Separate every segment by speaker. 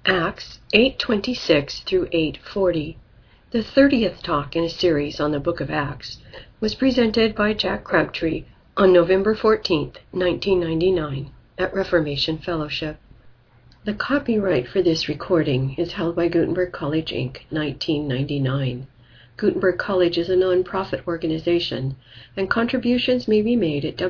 Speaker 1: Acts 8:26 through 8:40. The 30th talk in a series on the book of Acts was presented by Jack Crabtree on November 14, 1999 at Reformation Fellowship. The copyright for this recording is held by Gutenberg College, Inc., 1999. Gutenberg College is a non-profit organization, and contributions may be made at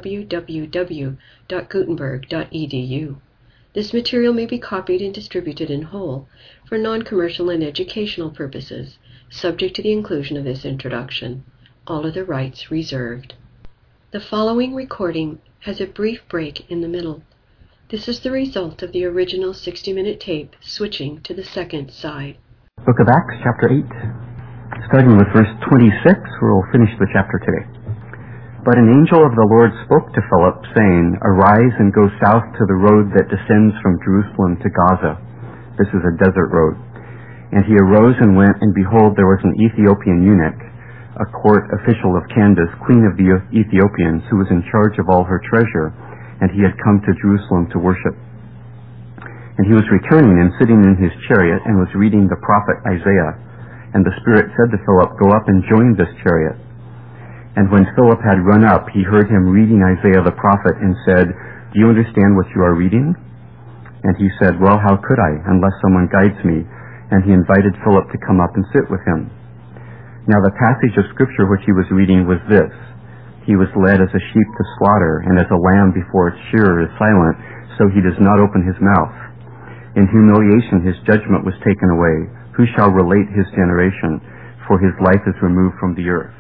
Speaker 1: www.gutenberg.edu. This material may be copied and distributed in whole for non-commercial and educational purposes, subject to the inclusion of this introduction. All other rights reserved. The following recording has a brief break in the middle. This is the result of the original 60-minute tape switching to the second side.
Speaker 2: Book of Acts, chapter 8, starting with verse 26, we'll finish the chapter today. But an angel of the Lord spoke to Philip, saying, Arise and go south to the road that descends from Jerusalem to Gaza. This is a desert road. And he arose and went, and behold, there was an Ethiopian eunuch, a court official of Candace, queen of the Ethiopians, who was in charge of all her treasure, and he had come to Jerusalem to worship. And he was returning and sitting in his chariot, and was reading the prophet Isaiah. And the Spirit said to Philip, Go up and join this chariot. And when Philip had run up, he heard him reading Isaiah the prophet, and said, Do you understand what you are reading? And he said, Well, how could I, unless someone guides me? And he invited Philip to come up and sit with him. Now the passage of Scripture which he was reading was this: He was led as a sheep to slaughter, and as a lamb before its shearer is silent, so he does not open his mouth. In humiliation his judgment was taken away. Who shall relate his generation? For his life is removed from the earth.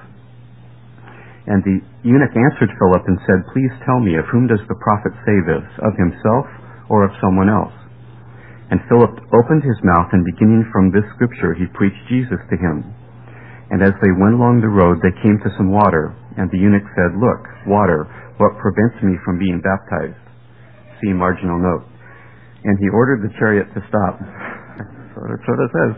Speaker 2: And the eunuch answered Philip and said, Please tell me, of whom does the prophet say this, of himself or of someone else? And Philip opened his mouth, and beginning from this scripture he preached Jesus to him. And as they went along the road, they came to some water. And the eunuch said, Look, water, what prevents me from being baptized? See marginal note. And he ordered the chariot to stop. That's what it says.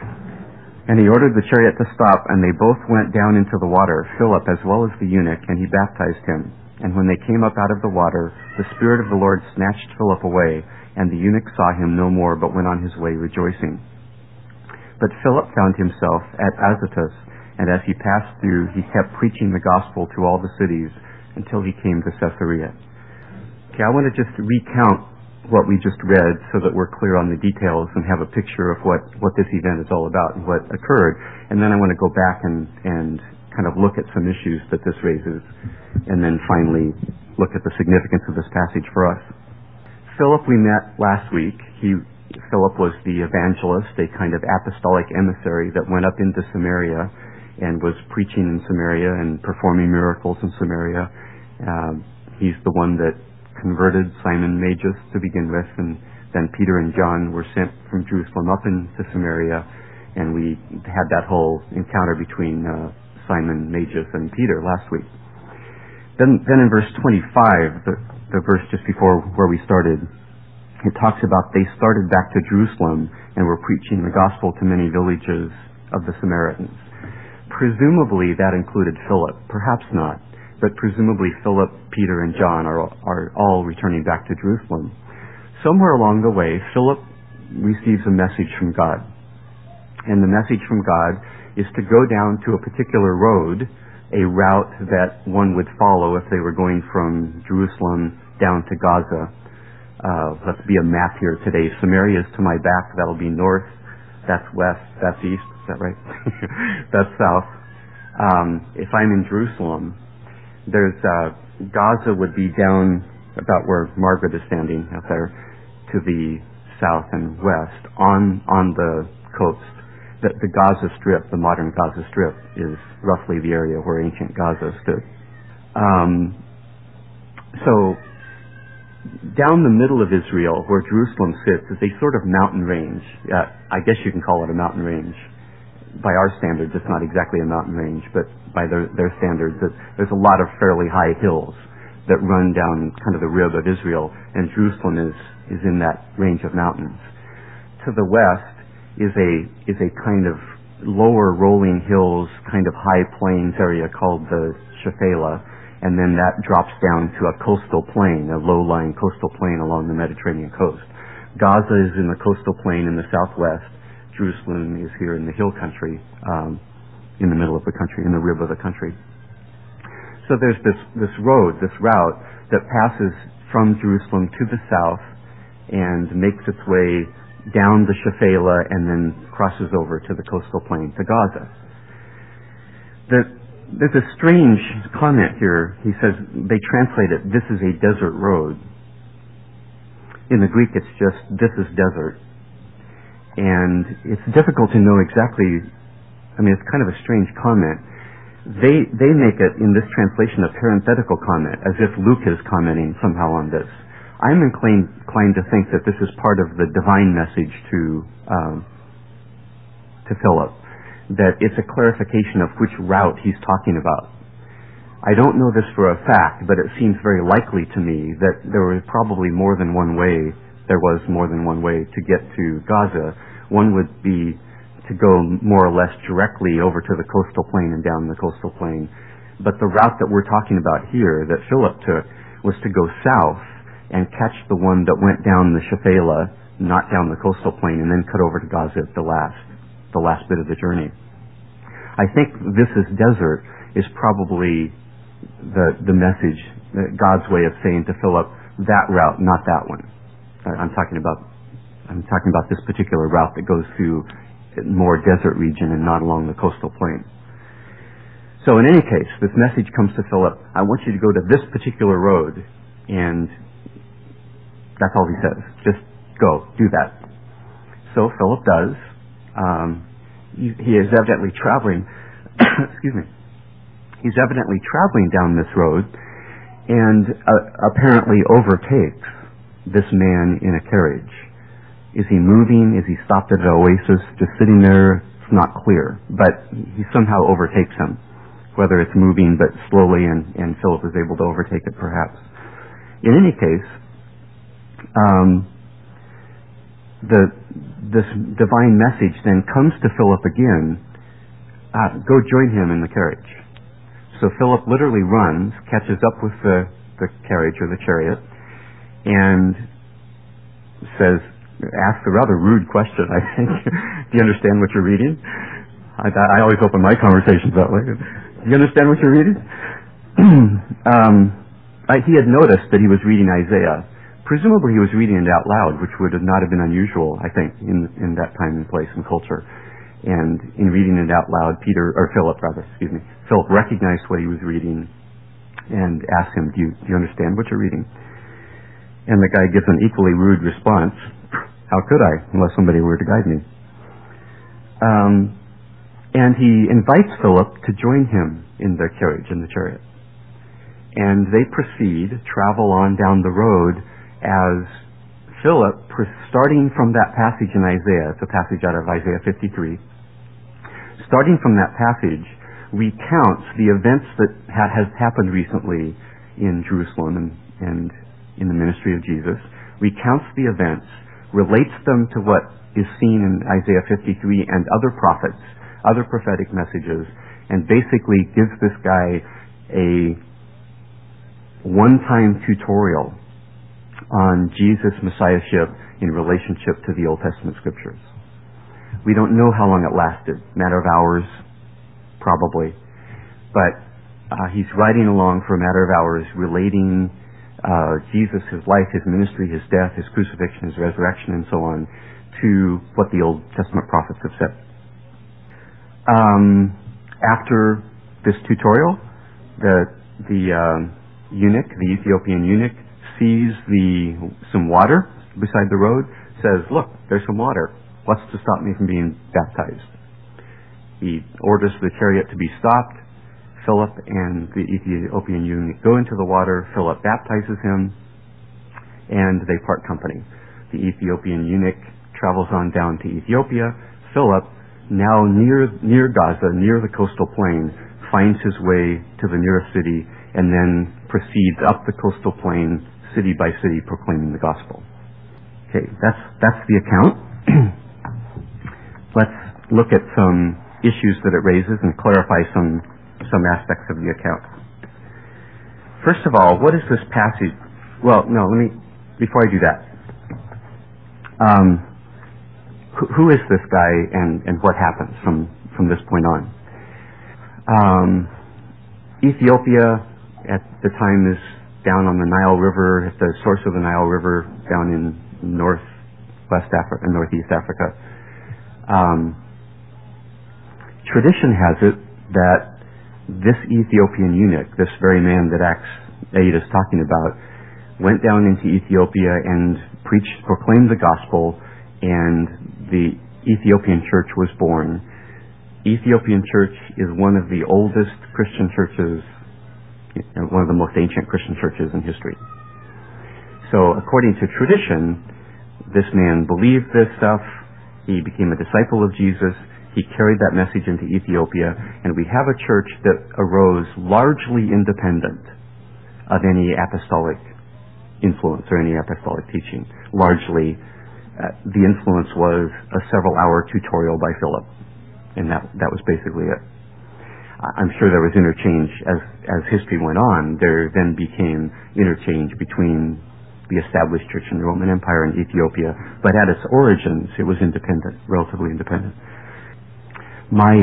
Speaker 2: And he ordered the chariot to stop, and they both went down into the water, Philip as well as the eunuch, and he baptized him. And when they came up out of the water, the Spirit of the Lord snatched Philip away, and the eunuch saw him no more, but went on his way rejoicing. But Philip found himself at Azotus, and as he passed through, he kept preaching the gospel to all the cities until he came to Caesarea. Okay, I want to just recount what we just read so that we're clear on the details and have a picture of what this event is all about and what occurred. And then I want to go back and kind of look at some issues that this raises, and then finally look at the significance of this passage for us. Philip we met last week. Philip was the evangelist, a kind of apostolic emissary that went up into Samaria and was preaching in Samaria and performing miracles in Samaria. He's the one that converted Simon Magus to begin with, and then Peter and John were sent from Jerusalem up into Samaria, and we had that whole encounter between Simon Magus and Peter last week. Then in verse 25, the verse just before where we started, it talks about they started back to Jerusalem and were preaching the gospel to many villages of the Samaritans. Presumably that included Philip, perhaps not. But presumably Philip, Peter, and John are all returning back to Jerusalem. Somewhere along the way, Philip receives a message from God. And the message from God is to go down to a particular road, a route that one would follow if they were going from Jerusalem down to Gaza. Let's be a map here today. Samaria is to my back. That'll be north. That's west. That's east. Is that right? That's south. If I'm in Jerusalem, there's Gaza would be down about where Margaret is standing out there to the south and west on the coast. The Gaza Strip, the modern Gaza Strip, is roughly the area where ancient Gaza stood. So down the middle of Israel, where Jerusalem sits, is a sort of mountain range. I guess you can call it a mountain range. By our standards, it's not exactly a mountain range, but by their standards, there's a lot of fairly high hills that run down kind of the rib of Israel, and Jerusalem is in that range of mountains. To the west is a kind of lower rolling hills, kind of high plains area called the Shephelah, and then that drops down to a coastal plain, a low-lying coastal plain along the Mediterranean coast. Gaza is in the coastal plain in the southwest. Jerusalem is here in the hill country, in the middle of the country, in the rib of the country. So there's this road, this route that passes from Jerusalem to the south and makes its way down the Shephelah and then crosses over to the coastal plain, to Gaza. There's a strange comment here. He says, they translate it, this is a desert road. In the Greek, it's just, this is desert. And it's difficult to know exactly, it's kind of a strange comment. They make it, in this translation, a parenthetical comment, as if Luke is commenting somehow on this. I'm inclined to think that this is part of the divine message to Philip, that it's a clarification of which route he's talking about. I don't know this for a fact, but it seems very likely to me that there was probably more than one way. There was more than one way to get to Gaza. One would be to go more or less directly over to the coastal plain and down the coastal plain. But the route that we're talking about here, that Philip took, was to go south and catch the one that went down the Shephelah, not down the coastal plain, and then cut over to Gaza at the last bit of the journey. I think this is desert is probably the message, God's way of saying to Philip, that route, not that one. I'm talking about this particular route that goes through more desert region and not along the coastal plain. So in any case, this message comes to Philip, I want you to go to this particular road, and that's all he says. Just go, do that. So Philip does. He is evidently traveling, excuse me, he's evidently traveling down this road and apparently overtakes this man in a carriage. Is he moving? Is he stopped at an oasis, just sitting there? It's not clear. But he somehow overtakes him, whether it's moving but slowly, and Philip is able to overtake it perhaps. In any case, this divine message then comes to Philip again, go join him in the carriage. So Philip literally runs, catches up with the carriage or the chariot, and asks a rather rude question, I think. Do you understand what you're reading? I always open my conversations that way. Do you understand what you're reading? He had noticed that he was reading Isaiah. Presumably he was reading it out loud, which would not have been unusual, I think, in that time and place and culture. And in reading it out loud, Philip recognized what he was reading and asked him, do you understand what you're reading? And the guy gives an equally rude response. How could I, unless somebody were to guide me? And he invites Philip to join him in the carriage, in the chariot. And they proceed, travel on down the road, as Philip, starting from that passage in Isaiah, it's a passage out of Isaiah 53, starting from that passage, recounts the events that has happened recently in Jerusalem and in the ministry of Jesus, recounts the events, relates them to what is seen in Isaiah 53 and other prophets, other prophetic messages, and basically gives this guy a one-time tutorial on Jesus' messiahship in relationship to the Old Testament scriptures. We don't know how long it lasted, matter of hours, probably, but he's riding along for a matter of hours relating Jesus, his life, his ministry, his death, his crucifixion, his resurrection, and so on, to what the Old Testament prophets have said. After this tutorial, the eunuch, the Ethiopian eunuch, sees some water beside the road, says, look, there's some water. What's to stop me from being baptized? He orders the chariot to be stopped. Philip and the Ethiopian eunuch go into the water. Philip baptizes him, and they part company. The Ethiopian eunuch travels on down to Ethiopia. Philip, now near Gaza, near the coastal plain, finds his way to the nearest city and then proceeds up the coastal plain, city by city, proclaiming the gospel. Okay, that's the account. Let's look at some issues that it raises and clarify some aspects of the account. First of all, what is this passage? Well, no, before I do that, Who is this guy, and what happens from this point on? Ethiopia at the time is down on the Nile River, at the source of the Nile River, down in northwest Africa, northeast Africa. Tradition has it that this Ethiopian eunuch, this very man that Acts 8 is talking about, went down into Ethiopia and proclaimed the gospel, and the Ethiopian church was born. Ethiopian church is one of the oldest Christian churches, one of the most ancient Christian churches in history. So according to tradition, this man believed this stuff. He became a disciple of Jesus. He carried that message into Ethiopia, and we have a church that arose largely independent of any apostolic influence or any apostolic teaching. Largely, the influence was a several-hour tutorial by Philip, and that was basically it. I'm sure there was interchange as history went on. There then became interchange between the established church in the Roman Empire and Ethiopia, but at its origins, it was independent, relatively independent. My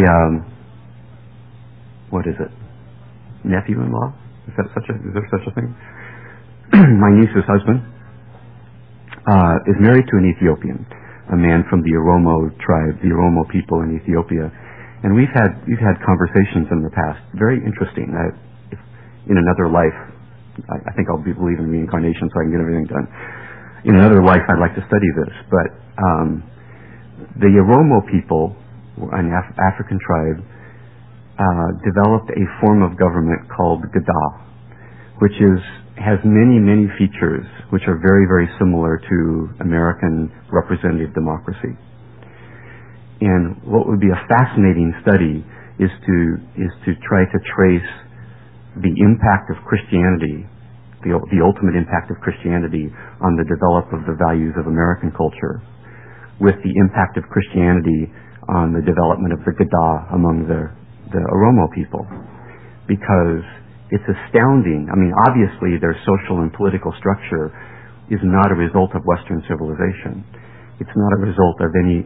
Speaker 2: what is it? Nephew-in-law? Is there such a thing? My niece's husband is married to an Ethiopian, a man from the Oromo tribe, the Oromo people in Ethiopia, and we've had conversations in the past, very interesting. In another life, I think I'll believe in reincarnation so I can get everything done. In another life, I'd like to study this, but the Oromo people, an African tribe, developed a form of government called Gadah, which has many features which are very, very similar to American representative democracy. And what would be a fascinating study is to try to trace the impact of Christianity, the ultimate impact of Christianity on the development of the values of American culture, with the impact of Christianity on the development of the Gadah among the Oromo people. Because it's astounding. I mean, obviously their social and political structure is not a result of Western civilization. It's not a result of any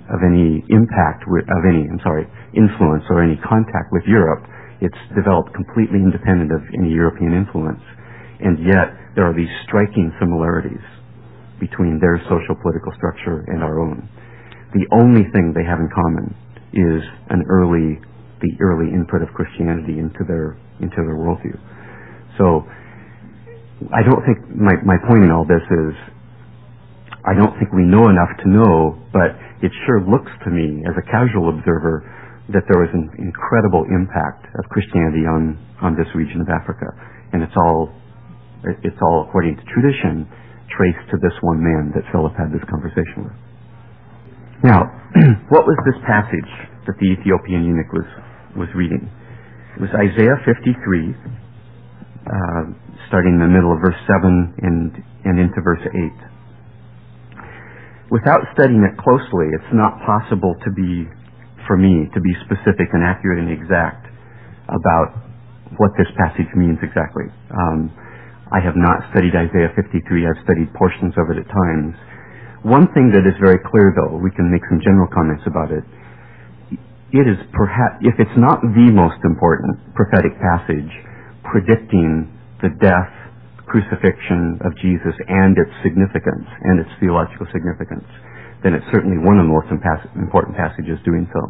Speaker 2: influence or any contact with Europe. It's developed completely independent of any European influence. And yet there are these striking similarities between their social political structure and our own. The only thing they have in common is the early input of Christianity into their worldview. So I don't think my point in all this is I don't think we know enough to know, but it sure looks to me as a casual observer that there was an incredible impact of Christianity on this region of Africa, and it's all according to tradition traced to this one man that Philip had this conversation with. Now, what was this passage that the Ethiopian eunuch was reading? It was Isaiah 53, starting in the middle of verse 7 and into verse 8. Without studying it closely, it's not possible for me to be specific and accurate and exact about what this passage means exactly. I have not studied Isaiah 53. I've studied portions of it at times. One thing that is very clear, though, we can make some general comments about it. It is perhaps, if it's not the most important prophetic passage predicting the death, crucifixion of Jesus and its significance and its theological significance, then it's certainly one of the most important passages doing so.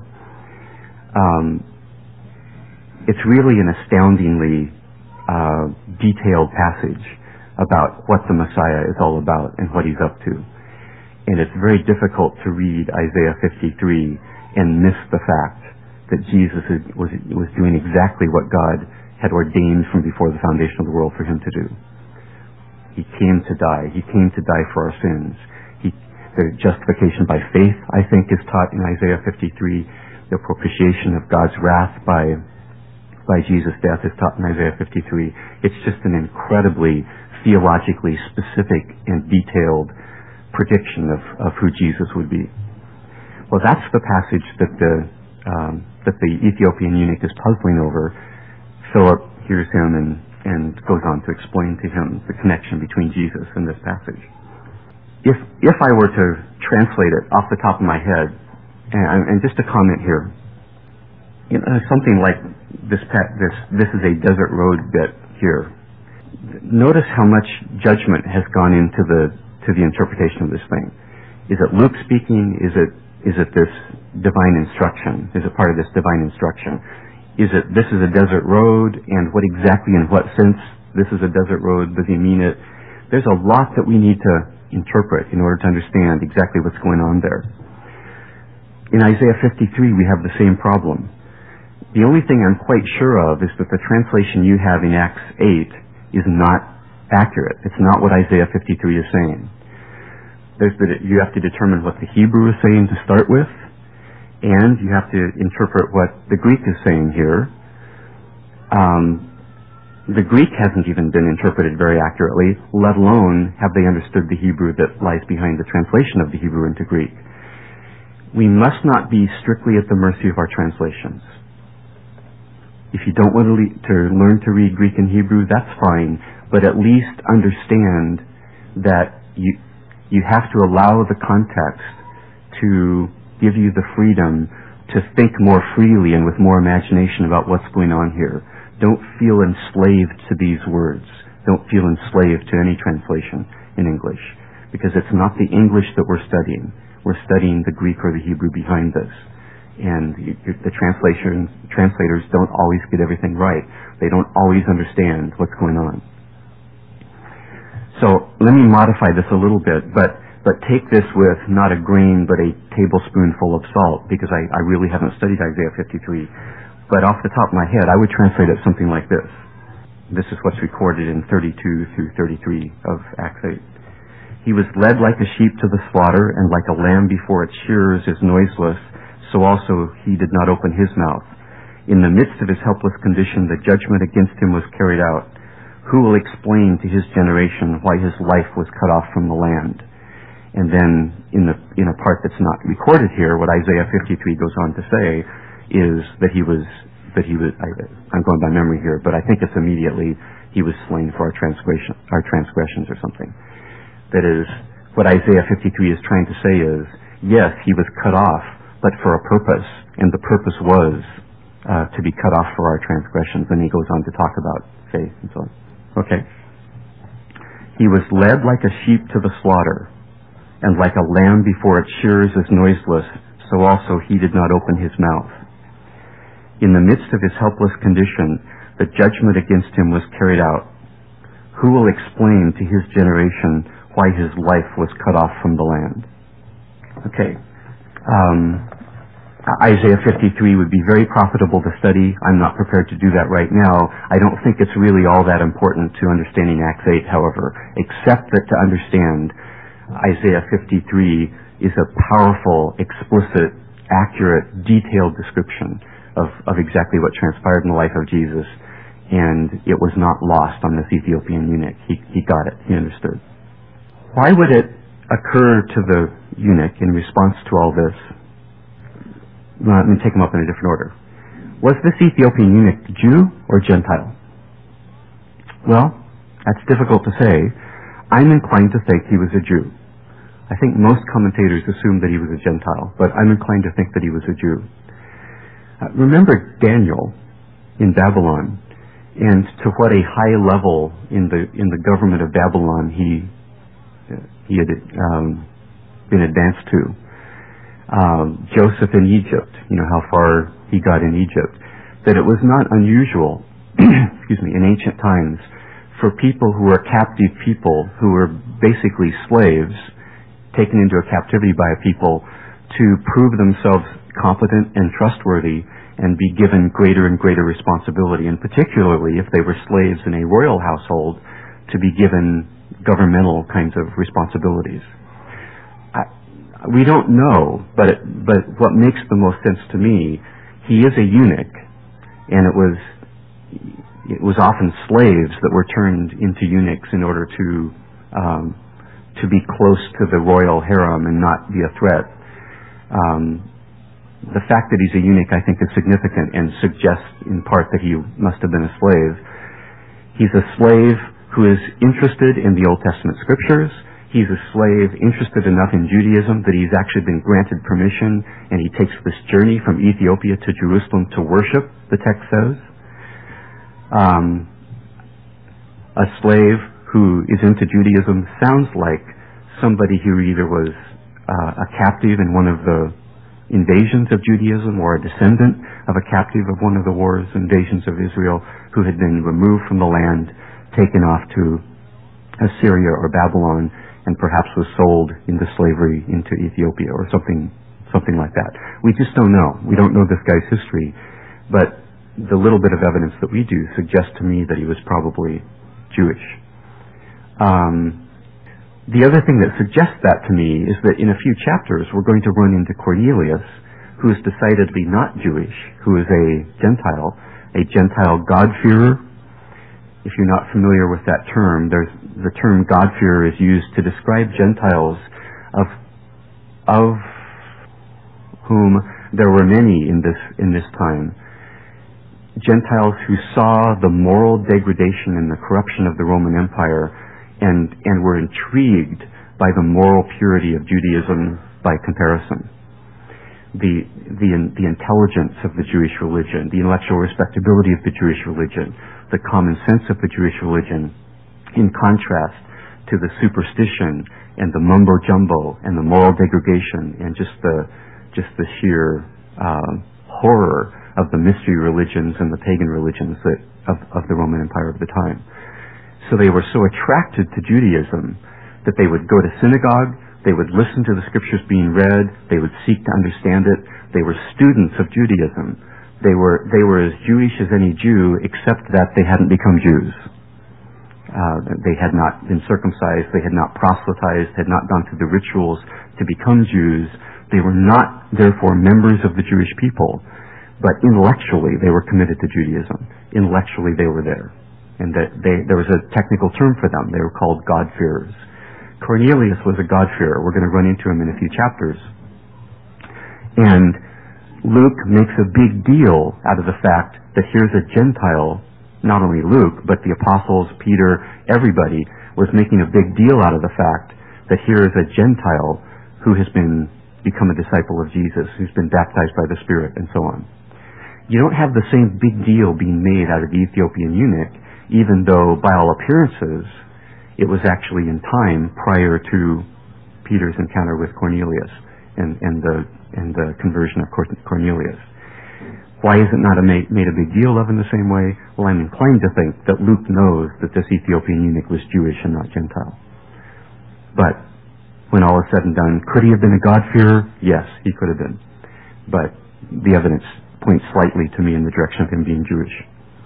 Speaker 2: It's really an astoundingly detailed passage about what the Messiah is all about and what he's up to. And it's very difficult to read Isaiah 53 and miss the fact that Jesus was doing exactly what God had ordained from before the foundation of the world for him to do. He came to die. He came to die for our sins. The justification by faith, I think, is taught in Isaiah 53. The propitiation of God's wrath by Jesus' death is taught in Isaiah 53. It's just an incredibly theologically specific and detailed prediction of who Jesus would be. Well, that's the passage that the Ethiopian eunuch is puzzling over. Philip hears him and goes on to explain to him the connection between Jesus and this passage. if I were to translate it off the top of my head, and just a comment here, something like this is a desert road bit here. Notice how much judgment has gone into the interpretation of this thing. Is it Luke speaking? Is it this divine instruction? Is it part of this divine instruction? Is it this is a desert road, and what exactly, in what sense this is a desert road? Does he mean it? There's a lot that we need to interpret in order to understand exactly what's going on there. In Isaiah 53, we have the same problem. The only thing I'm quite sure of is that the translation you have in Acts 8 is not accurate. It's not what Isaiah 53 is saying. You have to determine what the Hebrew is saying to start with, and you have to interpret what the Greek is saying here. The Greek hasn't even been interpreted very accurately, let alone have they understood the Hebrew that lies behind the translation of the Hebrew into Greek. We must not be strictly at the mercy of our translations. If you don't want to learn to read Greek and Hebrew, that's fine, but at least understand that you have to allow the context to give you the freedom to think more freely and with more imagination about what's going on here. Don't feel enslaved to these words. Don't feel enslaved to any translation in English, because it's not the English that we're studying. We're studying the Greek or the Hebrew behind this. And the translators don't always get everything right. They don't always understand what's going on. So let me modify this a little bit, but take this with not a grain but a tablespoonful of salt, because I really haven't studied Isaiah 53. But off the top of my head, I would translate it something like this. This is what's recorded in 32 through 33 of Acts 8. He was led like a sheep to the slaughter, and like a lamb before its shearers is noiseless, so also he did not open his mouth. In the midst of his helpless condition, the judgment against him was carried out. Who will explain to his generation why his life was cut off from the land? And then in a part that's not recorded here, what Isaiah 53 goes on to say is that he was, I'm going by memory here, but I think it's immediately, he was slain for our transgressions or something. That is, what Isaiah 53 is trying to say is, yes, he was cut off, but for a purpose, and the purpose was to be cut off for our transgressions. And he goes on to talk about faith and so on. Okay. He was led like a sheep to the slaughter, and like a lamb before its shearers is noiseless, so also he did not open his mouth. In the midst of his helpless condition, the judgment against him was carried out. Who will explain to his generation why his life was cut off from the land? Okay. Isaiah 53 would be very profitable to study. I'm not prepared to do that right now. I don't think it's really all that important to understanding Acts 8, however, except that to understand Isaiah 53 is a powerful, explicit, accurate, detailed description of exactly what transpired in the life of Jesus, and it was not lost on this Ethiopian eunuch. He got it. He understood. Why would it occur to the eunuch in response to all this? Well, let me take them up in a different order. Was this Ethiopian eunuch Jew or Gentile? Well, that's difficult to say. I'm inclined to think he was a Jew. I think most commentators assume that he was a Gentile, but I'm inclined to think that he was a Jew. Remember Daniel in Babylon, and to what a high level in the government of Babylon he had been advanced to. Joseph in Egypt, how far he got in Egypt. That it was not unusual, in ancient times, for people who were captive people, who were basically slaves, taken into a captivity by a people, to prove themselves competent and trustworthy and be given greater and greater responsibility, and particularly if they were slaves in a royal household, to be given governmental kinds of responsibilities. We don't know, but what makes the most sense to me, he is a eunuch, and it was often slaves that were turned into eunuchs in order to be close to the royal harem and not be a threat. The fact that he's a eunuch, I think, is significant and suggests in part that he must have been a slave. He's a slave who is interested in the Old Testament scriptures. He's a slave interested enough in Judaism that he's actually been granted permission, and he takes this journey from Ethiopia to Jerusalem to worship, the text says. A slave who is into Judaism sounds like somebody who either was a captive in one of the invasions of Judaism or a descendant of a captive of one of the wars, invasions of Israel, who had been removed from the land, taken off to Assyria or Babylon, and perhaps was sold into slavery into Ethiopia or something like that. We just don't know. We don't know this guy's history, but the little bit of evidence that we do suggests to me that he was probably Jewish. The other thing that suggests that to me is that in a few chapters we're going to run into Cornelius, who is decidedly not Jewish, who is a Gentile God-fearer. If you're not familiar with that term, the term God-fearer is used to describe Gentiles of whom there were many in this time. Gentiles who saw the moral degradation and the corruption of the Roman Empire and were intrigued by the moral purity of Judaism by comparison. The intelligence of the Jewish religion, the intellectual respectability of the Jewish religion, the common sense of the Jewish religion, in contrast to the superstition and the mumbo-jumbo and the moral degradation and just the sheer horror of the mystery religions and the pagan religions of the Roman Empire of the time. So they were so attracted to Judaism that they would go to synagogue, they would listen to the scriptures being read, they would seek to understand it. They were students of Judaism. They were as Jewish as any Jew, except that they hadn't become Jews. They had not been circumcised, they had not proselytized, had not gone through the rituals to become Jews. They were not, therefore, members of the Jewish people, but intellectually they were committed to Judaism. Intellectually they were there. And that there was a technical term for them. They were called God-fearers. Cornelius was a God-fearer. We're going to run into him in a few chapters. And Luke makes a big deal out of the fact that here's a Gentile. Not only Luke, but the apostles, Peter, everybody was making a big deal out of the fact that here is a Gentile who has become a disciple of Jesus, who's been baptized by the Spirit, and so on. You don't have the same big deal being made out of the Ethiopian eunuch, even though by all appearances it was actually in time prior to Peter's encounter with Cornelius and the conversion of Cornelius. Why is it not made a big deal of in the same way? Well, I'm inclined to think that Luke knows that this Ethiopian eunuch was Jewish and not Gentile. But when all is said and done, could he have been a God-fearer? Yes, he could have been. But the evidence points slightly to me in the direction of him being Jewish.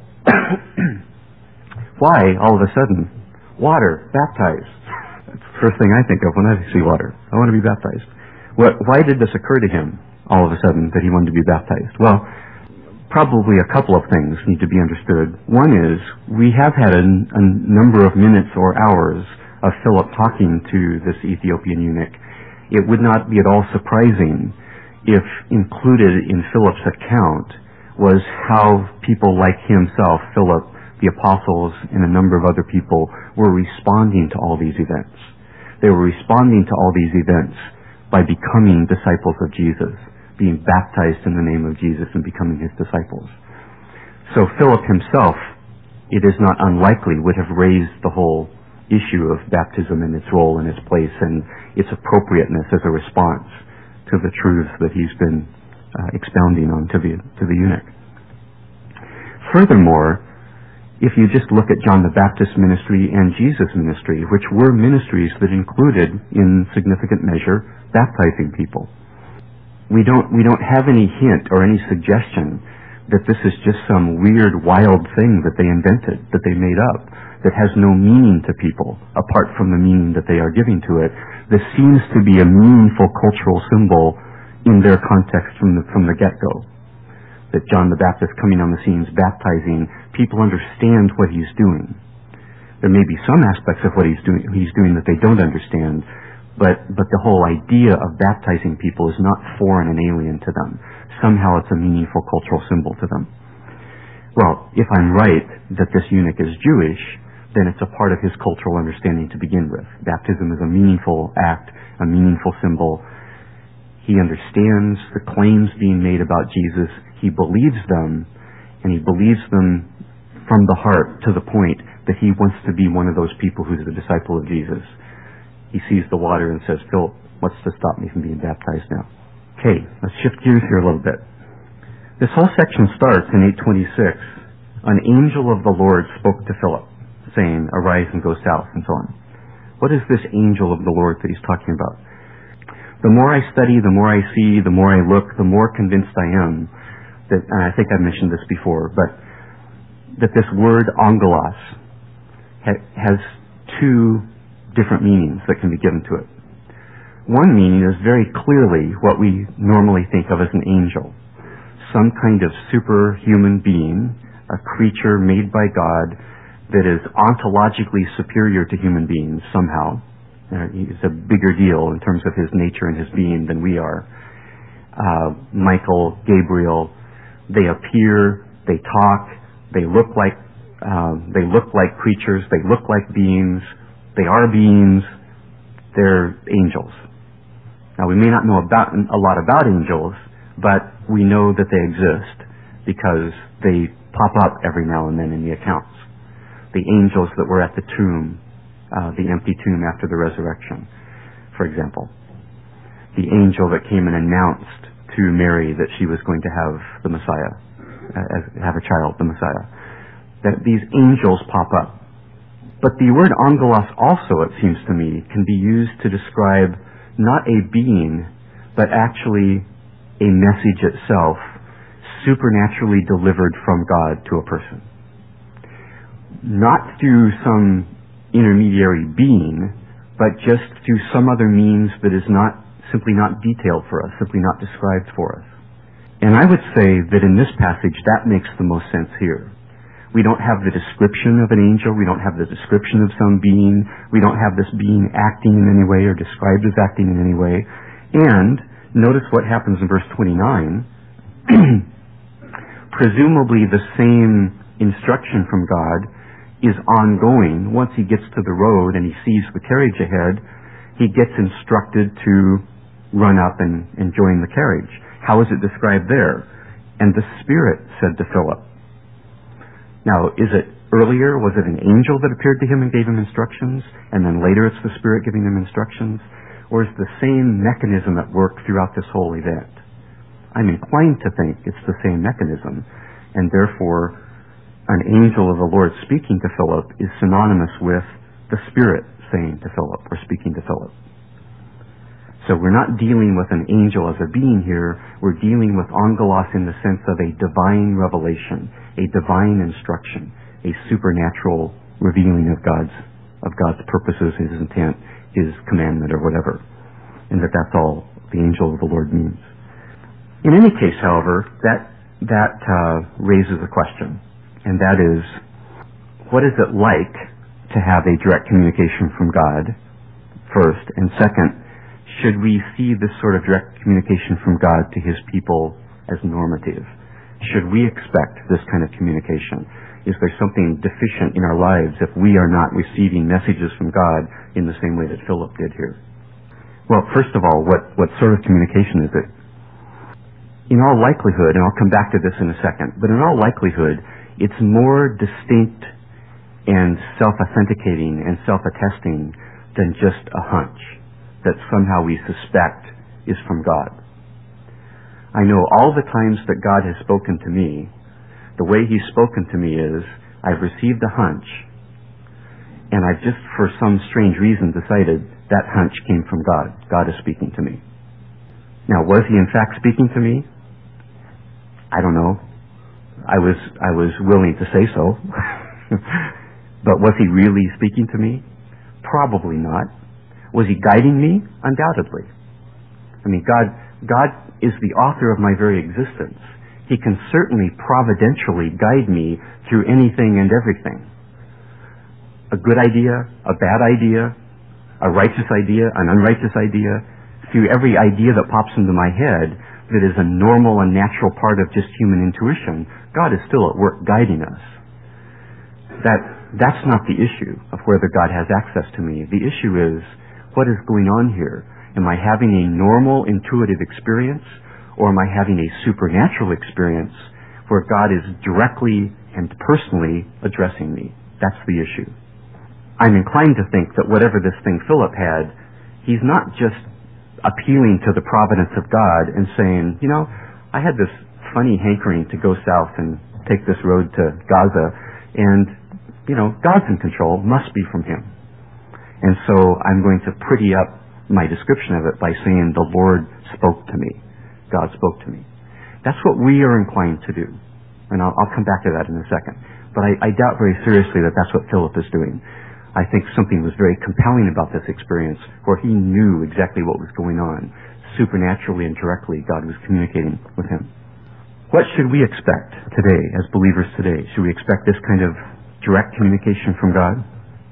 Speaker 2: Why, all of a sudden, water, baptized? That's the first thing I think of when I see water. I want to be baptized. Why did this occur to him all of a sudden that he wanted to be baptized? Well, probably a couple of things need to be understood. One is, we have had a number of minutes or hours of Philip talking to this Ethiopian eunuch. It would not be at all surprising if included in Philip's account was how people like himself, Philip, the apostles, and a number of other people were responding to all these events. They were responding to all these events by becoming disciples of Jesus, being baptized in the name of Jesus and becoming his disciples. So Philip himself, it is not unlikely, would have raised the whole issue of baptism and its role and its place and its appropriateness as a response to the truths that he's been expounding on to the eunuch. Furthermore, if you just look at John the Baptist's ministry and Jesus' ministry, which were ministries that included, in significant measure, baptizing people, we don't have any hint or any suggestion that this is just some weird, wild thing that they invented, that they made up, that has no meaning to people, apart from the meaning that they are giving to it. This seems to be a meaningful cultural symbol in their context from the get-go. That John the Baptist coming on the scenes, baptizing, people understand what he's doing. There may be some aspects of what he's doing that they don't understand, but the whole idea of baptizing people is not foreign and alien to them. Somehow it's a meaningful cultural symbol to them. Well, if I'm right that this eunuch is Jewish, then it's a part of his cultural understanding to begin with. Baptism is a meaningful act, a meaningful symbol. He understands the claims being made about Jesus. He believes them, and he believes them from the heart to the point that he wants to be one of those people who's a disciple of Jesus. He sees the water and says, Philip, what's to stop me from being baptized now? Okay, let's shift gears here a little bit. This whole section starts in 826. An angel of the Lord spoke to Philip, saying, arise and go south, and so on. What is this angel of the Lord that he's talking about? The more I study, the more I see, the more I look, the more convinced I am that, and I think I've mentioned this before, but that this word angelos has two different meanings that can be given to it. One meaning is very clearly what we normally think of as an angel. Some kind of superhuman being, a creature made by God that is ontologically superior to human beings somehow. He's a bigger deal in terms of his nature and his being than we are. Michael, Gabriel, they appear, they talk, they look like creatures, they look like beings, they are beings, they're angels. Now we may not know a lot about angels, but we know that they exist because they pop up every now and then in the accounts. The angels that were at the tomb, the empty tomb after the resurrection, for example. The angel that came and announced to Mary that she was going to have the Messiah, have a child, the Messiah. That these angels pop up. But the word angelos also, it seems to me, can be used to describe not a being, but actually a message itself, supernaturally delivered from God to a person. Not through some intermediary being, but just through some other means that is simply not detailed for us, simply not described for us. And I would say that in this passage, that makes the most sense here. We don't have the description of an angel. We don't have the description of some being. We don't have this being acting in any way or described as acting in any way. And notice what happens in verse 29. Presumably the same instruction from God is ongoing. Once he gets to the road and he sees the carriage ahead, he gets instructed to run up and join the carriage. How is it described there? And the Spirit said to Philip. Now, is it earlier? Was it an angel that appeared to him and gave him instructions? And then later it's the Spirit giving him instructions? Or is the same mechanism at work throughout this whole event? I'm inclined to think it's the same mechanism. And therefore, an angel of the Lord speaking to Philip is synonymous with the Spirit saying to Philip or speaking to Philip. So we're not dealing with an angel as a being here. We're dealing with angelos in the sense of a divine revelation, a divine instruction, a supernatural revealing of God's purposes, his intent, his commandment, or whatever. And that's all the angel of the Lord means. In any case, however, that raises a question, and that is, what is it like to have a direct communication from God, first, and second, should we see this sort of direct communication from God to his people as normative? Should we expect this kind of communication? Is there something deficient in our lives if we are not receiving messages from God in the same way that Philip did here? Well, first of all, what sort of communication is it? In all likelihood, and I'll come back to this in a second, but in all likelihood, it's more distinct and self-authenticating and self-attesting than just a hunch that somehow we suspect is from God. I know all the times that God has spoken to me, the way he's spoken to me is, I've received a hunch, and I've just for some strange reason decided that hunch came from God. God is speaking to me. Now, was he in fact speaking to me? I don't know. I was willing to say so. But was he really speaking to me? Probably not. Was he guiding me? Undoubtedly. I mean, God is the author of my very existence. He can certainly providentially guide me through anything and everything. A good idea, a bad idea, a righteous idea, an unrighteous idea, through every idea that pops into my head that is a normal and natural part of just human intuition, God is still at work guiding us. That's not the issue of whether God has access to me. The issue is, what is going on here? Am I having a normal intuitive experience, or am I having a supernatural experience where God is directly and personally addressing me? That's the issue. I'm inclined to think that whatever this thing Philip had, he's not just appealing to the providence of God and saying, I had this funny hankering to go south and take this road to Gaza, and, God's in control, must be from him. And so I'm going to pretty up my description of it by saying the Lord spoke to me. God spoke to me. That's what we are inclined to do. And I'll come back to that in a second. But I doubt very seriously that that's what Philip is doing. I think something was very compelling about this experience where he knew exactly what was going on. Supernaturally and directly, God was communicating with him. What should we expect today as believers today? Should we expect this kind of direct communication from God?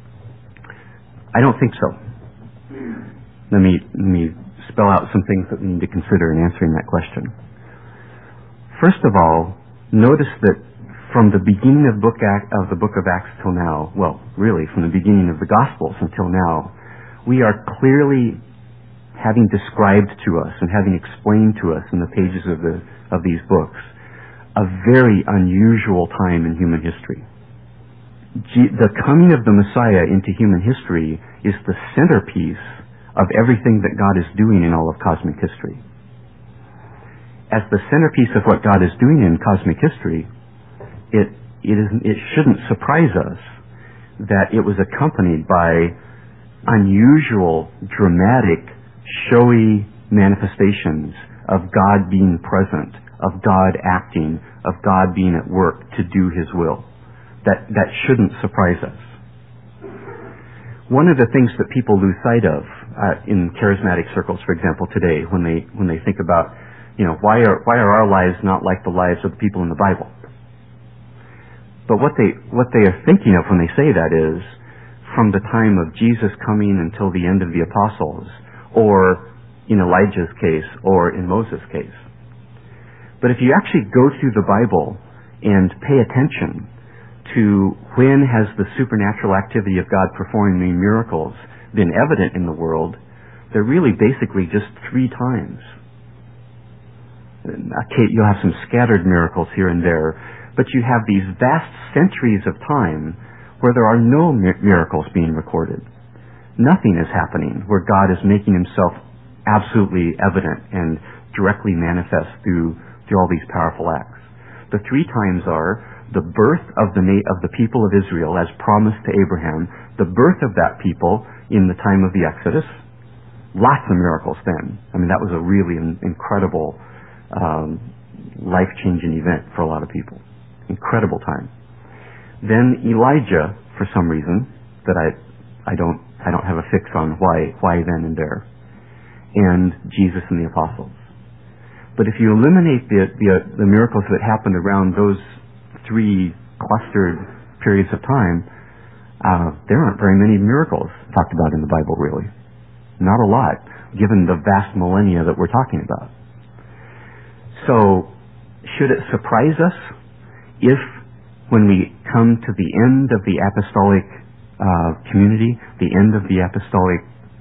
Speaker 2: I don't think so. Let me spell out some things that we need to consider in answering that question. First of all, notice that from the beginning of the book of Acts till now, well, really from the beginning of the Gospels until now, we are clearly having described to us and having explained to us in the pages of these books a very unusual time in human history. The coming of the Messiah into human history is the centerpiece of everything that God is doing in all of cosmic history. As the centerpiece of what God is doing in cosmic history, it shouldn't surprise us that it was accompanied by unusual, dramatic, showy manifestations of God being present, of God acting, of God being at work to do His will. That shouldn't surprise us. One of the things that people lose sight of in charismatic circles, for example, today, when they think about, why are our lives not like the lives of the people in the Bible? But what they are thinking of when they say that is from the time of Jesus coming until the end of the apostles, or in Elijah's case, or in Moses' case. But if you actually go through the Bible and pay attention to when has the supernatural activity of God performing miracles been evident in the world, they're really basically just 3 times. Okay, you'll have some scattered miracles here and there, but you have these vast centuries of time where there are no miracles being recorded. Nothing is happening where God is making Himself absolutely evident and directly manifest through all these powerful acts. The 3 times are the birth of the people of Israel as promised to Abraham, the birth of that people in the time of the Exodus. Lots of miracles then. I mean, that was a really incredible, life-changing event for a lot of people. Incredible time. Then Elijah, for some reason that I don't have a fix on why then and there, and Jesus and the apostles. But if you eliminate the miracles that happened around those 3 clustered periods of time, there aren't very many miracles talked about in the Bible, really. Not a lot, given the vast millennia that we're talking about. So, should it surprise us if, when we come to the end of the apostolic community, the end of the apostolic,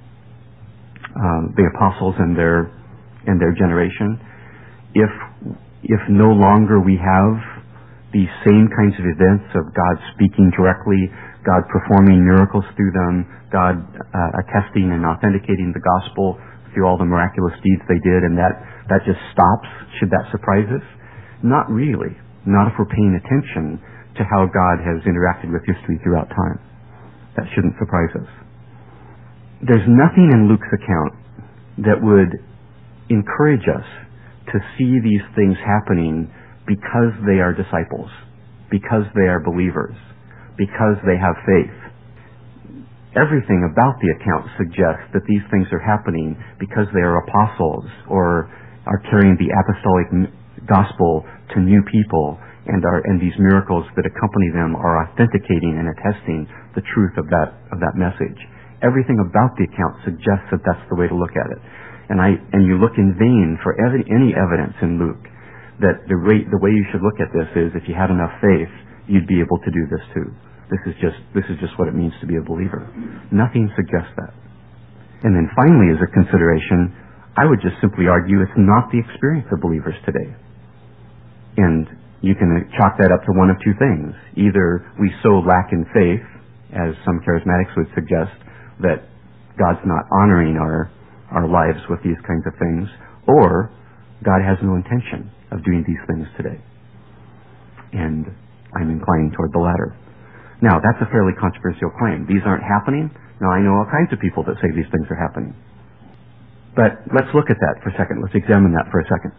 Speaker 2: the apostles and their generation, if no longer we have these same kinds of events of God speaking directly, God performing miracles through them, God attesting and authenticating the gospel through all the miraculous deeds they did, and that just stops? Should that surprise us? Not really. Not if we're paying attention to how God has interacted with history throughout time. That shouldn't surprise us. There's nothing in Luke's account that would encourage us to see these things happening because they are disciples, because they are believers, because they have faith. Everything about the account suggests that these things are happening because they are apostles or are carrying the apostolic gospel to new people, and these miracles that accompany them are authenticating and attesting the truth of that message. Everything about the account suggests that that's the way to look at it. And you look in vain for any evidence in Luke that the way you should look at this is if you had enough faith, you'd be able to do this too. This is just what it means to be a believer. Nothing suggests that. And then finally, as a consideration, I would just simply argue it's not the experience of believers today. And you can chalk that up to one of two things. Either we so lack in faith, as some charismatics would suggest, that God's not honoring our lives with these kinds of things, or God has no intention of doing these things today. And I'm inclining toward the latter. Now, that's a fairly controversial claim. These aren't happening. Now, I know all kinds of people that say these things are happening. But let's look at that for a second. Let's examine that for a second.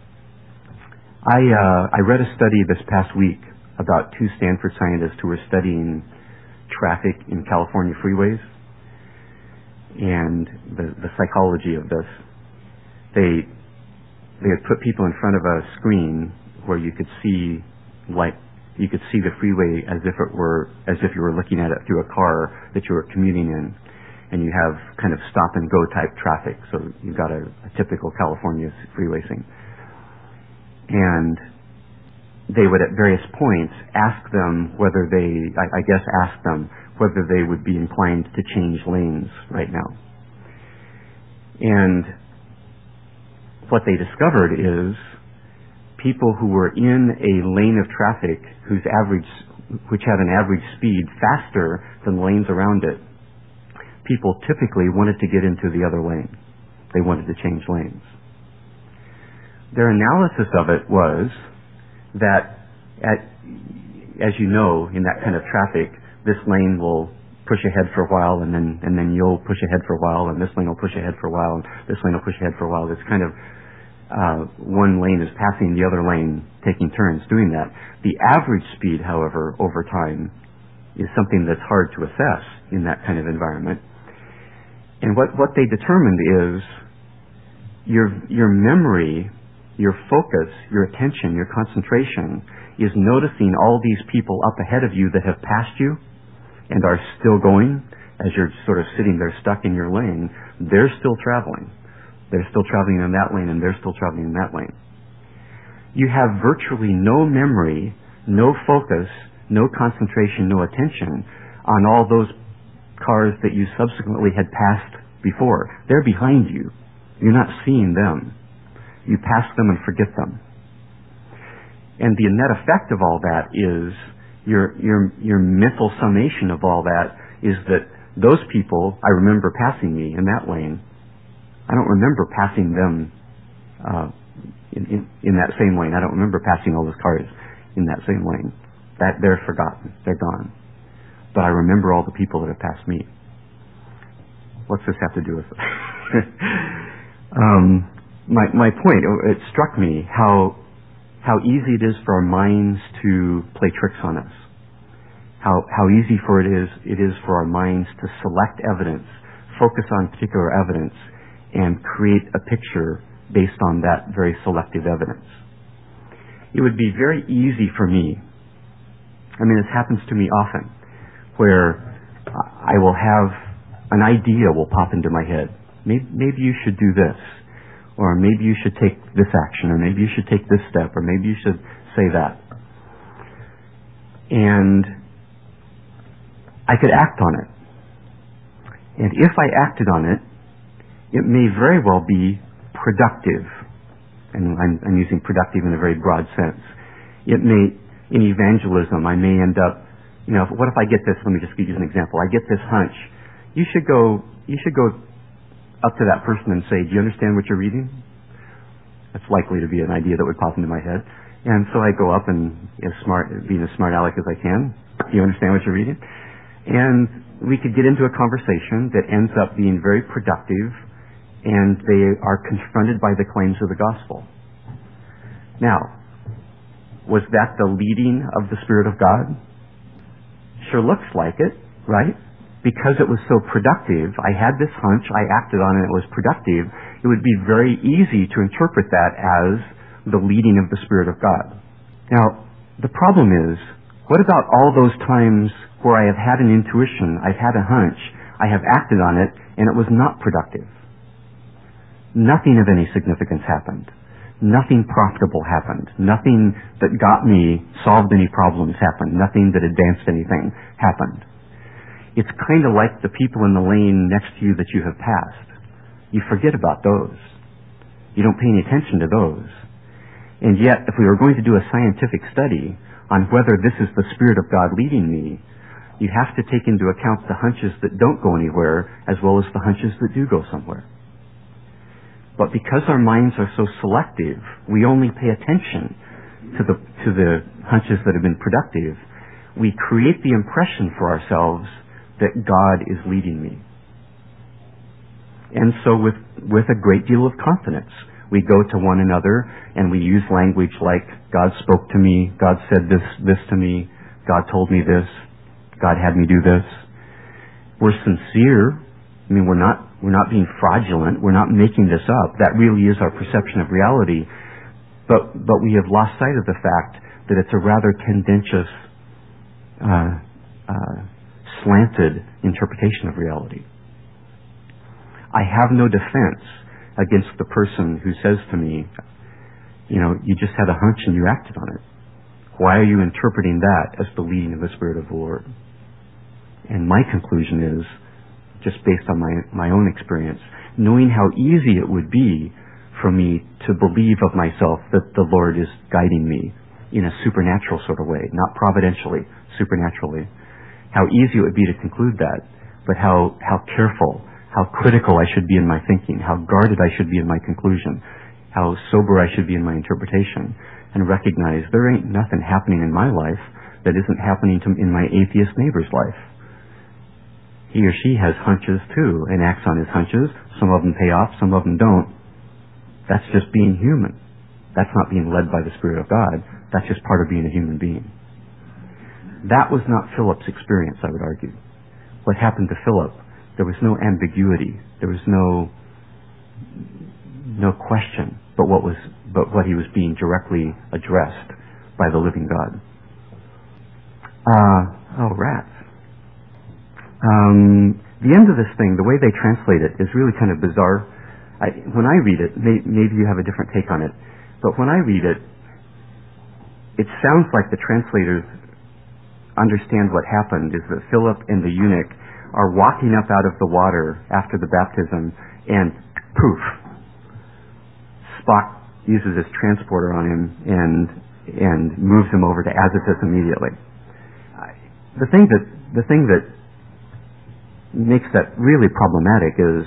Speaker 2: I read a study this past week about two Stanford scientists who were studying traffic in California freeways and the psychology of this. They had put people in front of a screen where you could see the freeway as if you were looking at it through a car that you were commuting in, and you have kind of stop and go type traffic. So you've got a typical California freeway scene. And they would at various points ask them whether they would be inclined to change lanes right now. And what they discovered is people who were in a lane of traffic which had an average speed faster than the lanes around it, people typically wanted to get into the other lane. They wanted to change lanes. Their analysis of it was that, as you know, in that kind of traffic, this lane will push ahead for a while, and then you'll push ahead for a while, and this lane will push ahead for a while, and this lane will push ahead for a while. It's kind of one lane is passing the other lane, taking turns doing that. The average speed, however, over time, is something that's hard to assess in that kind of environment. And what they determined is your memory, your focus, your attention, your concentration is noticing all these people up ahead of you that have passed you and are still going as you're sort of sitting there stuck in your lane. They're still traveling. They're still traveling in that lane, and they're still traveling in that lane. You have virtually no memory, no focus, no concentration, no attention on all those cars that you subsequently had passed before. They're behind you. You're not seeing them. You pass them and forget them. And the net effect of all that is your mental summation of all that is that those people, I remember passing me in that lane. I don't remember passing them in that same lane. I don't remember passing all those cars in that same lane. That they're forgotten. They're gone. But I remember all the people that have passed me. What's this have to do with it? My point, it struck me how easy it is for our minds to play tricks on us. How easy it is for our minds to select evidence, focus on particular evidence, and create a picture based on that very selective evidence. It would be very easy for me, this happens to me often, where I will have an idea will pop into my head. Maybe you should do this, or maybe you should take this action, or maybe you should take this step, or maybe you should say that. And I could act on it. And if I acted on it, it may very well be productive. And I'm using productive in a very broad sense. It may, in evangelism, I may end up, what if I get this, let me just give you an example. I get this hunch. You should go up to that person and say, do you understand what you're reading? That's likely to be an idea that would pop into my head. And so I go up and, being as smart aleck as I can, do you understand what you're reading? And we could get into a conversation that ends up being very productive, and they are confronted by the claims of the gospel. Now, was that the leading of the Spirit of God? Sure looks like it, right? Because it was so productive, I had this hunch, I acted on it, it was productive, it would be very easy to interpret that as the leading of the Spirit of God. Now, the problem is, what about all those times where I have had an intuition, I've had a hunch, I have acted on it, and it was not productive? Nothing of any significance happened. Nothing profitable happened. Nothing that got me, solved any problems happened. Nothing that advanced anything happened. It's kind of like the people in the lane next to you that you have passed. You forget about those. You don't pay any attention to those. And yet, if we were going to do a scientific study on whether this is the Spirit of God leading me, you have to take into account the hunches that don't go anywhere as well as the hunches that do go somewhere. But because our minds are so selective, we only pay attention to the hunches that have been productive. We create the impression for ourselves that God is leading me. And so with a great deal of confidence, we go to one another and we use language like, God spoke to me, God said this to me, God told me this, God had me do this. We're sincere. I mean, we're not being fraudulent. We're not making this up. That really is our perception of reality. But we have lost sight of the fact that it's a rather tendentious, slanted interpretation of reality. I have no defense against the person who says to me, you just had a hunch and you acted on it. Why are you interpreting that as the leading of the Spirit of the Lord? And my conclusion is, just based on my own experience, knowing how easy it would be for me to believe of myself that the Lord is guiding me in a supernatural sort of way, not providentially, supernaturally. How easy it would be to conclude that, but how careful, how critical I should be in my thinking, how guarded I should be in my conclusion, how sober I should be in my interpretation, and recognize there ain't nothing happening in my life that isn't happening in my atheist neighbor's life. He or she has hunches too, and acts on his hunches. Some of them pay off, some of them don't. That's just being human. That's not being led by the Spirit of God. That's just part of being a human being. That was not Philip's experience, I would argue. What happened to Philip, there was no ambiguity. There was no question, but what he was being directly addressed by the living God. Rats. The end of this thing, the way they translate it, is really kind of bizarre. When I read it, maybe you have a different take on it, but when I read it, it sounds like the translators understand what happened is that Philip and the eunuch are walking up out of the water after the baptism, and poof, Spock uses his transporter on him and moves him over to Azotus immediately. The thing that makes that really problematic is,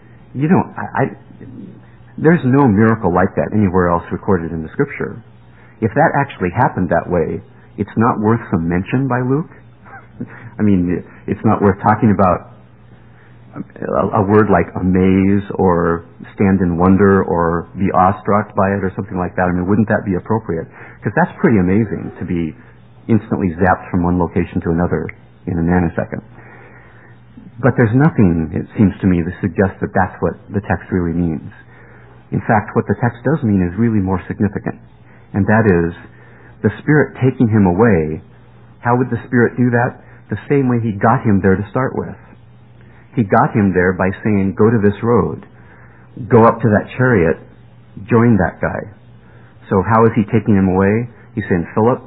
Speaker 2: there's no miracle like that anywhere else recorded in the Scripture. If that actually happened that way, it's not worth some mention by Luke. I mean, it's not worth talking about a word like amaze or stand in wonder or be awestruck by it or something like that. I mean, wouldn't that be appropriate? Because that's pretty amazing to be instantly zapped from one location to another in a nanosecond. But there's nothing, it seems to me, to suggest that that's what the text really means. In fact, what the text does mean is really more significant. And that is, the Spirit taking him away. How would the Spirit do that? The same way he got him there to start with. He got him there by saying, go to this road. Go up to that chariot. Join that guy. So how is he taking him away? He's saying, Philip,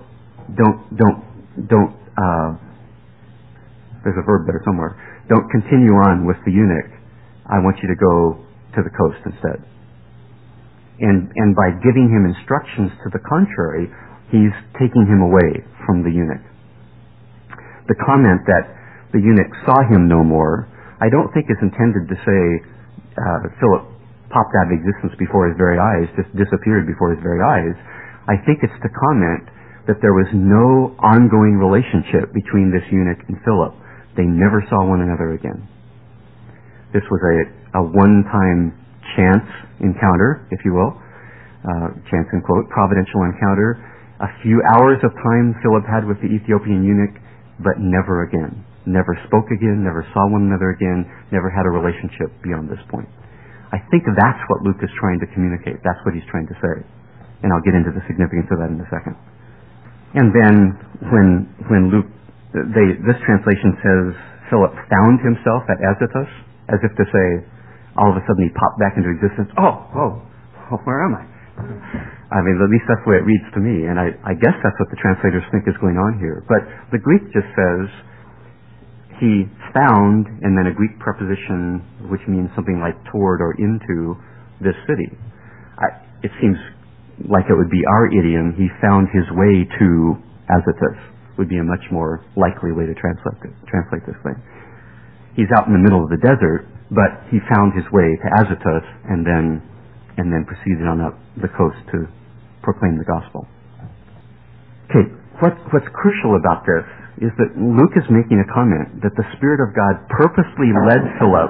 Speaker 2: there's a verb there somewhere. Don't continue on with the eunuch. I want you to go to the coast instead. And by giving him instructions to the contrary, he's taking him away from the eunuch. The comment that the eunuch saw him no more, I don't think is intended to say Philip popped out of existence before his very eyes, just disappeared before his very eyes. I think it's to comment that there was no ongoing relationship between this eunuch and Philip. They never saw one another again. This was a one-time chance encounter, if you will, chance in quote, providential encounter. A few hours of time Philip had with the Ethiopian eunuch, but never again. Never spoke again, never saw one another again, never had a relationship beyond this point. I think that's what Luke is trying to communicate. That's what he's trying to say. And I'll get into the significance of that in a second. And then when Luke, this translation says Philip found himself at Azotus, as if to say, all of a sudden he popped back into existence. Oh, where am I? I mean, at least that's the way it reads to me, and I guess that's what the translators think is going on here. But the Greek just says, he found, and then a Greek preposition which means something like toward or into this city. It seems like it would be our idiom, he found his way to Azotus, would be a much more likely way to translate this thing. He's out in the middle of the desert, but he found his way to Azotus and then proceeded on up the coast to proclaim the gospel. Okay, what's crucial about this is that Luke is making a comment that the Spirit of God purposely led Philip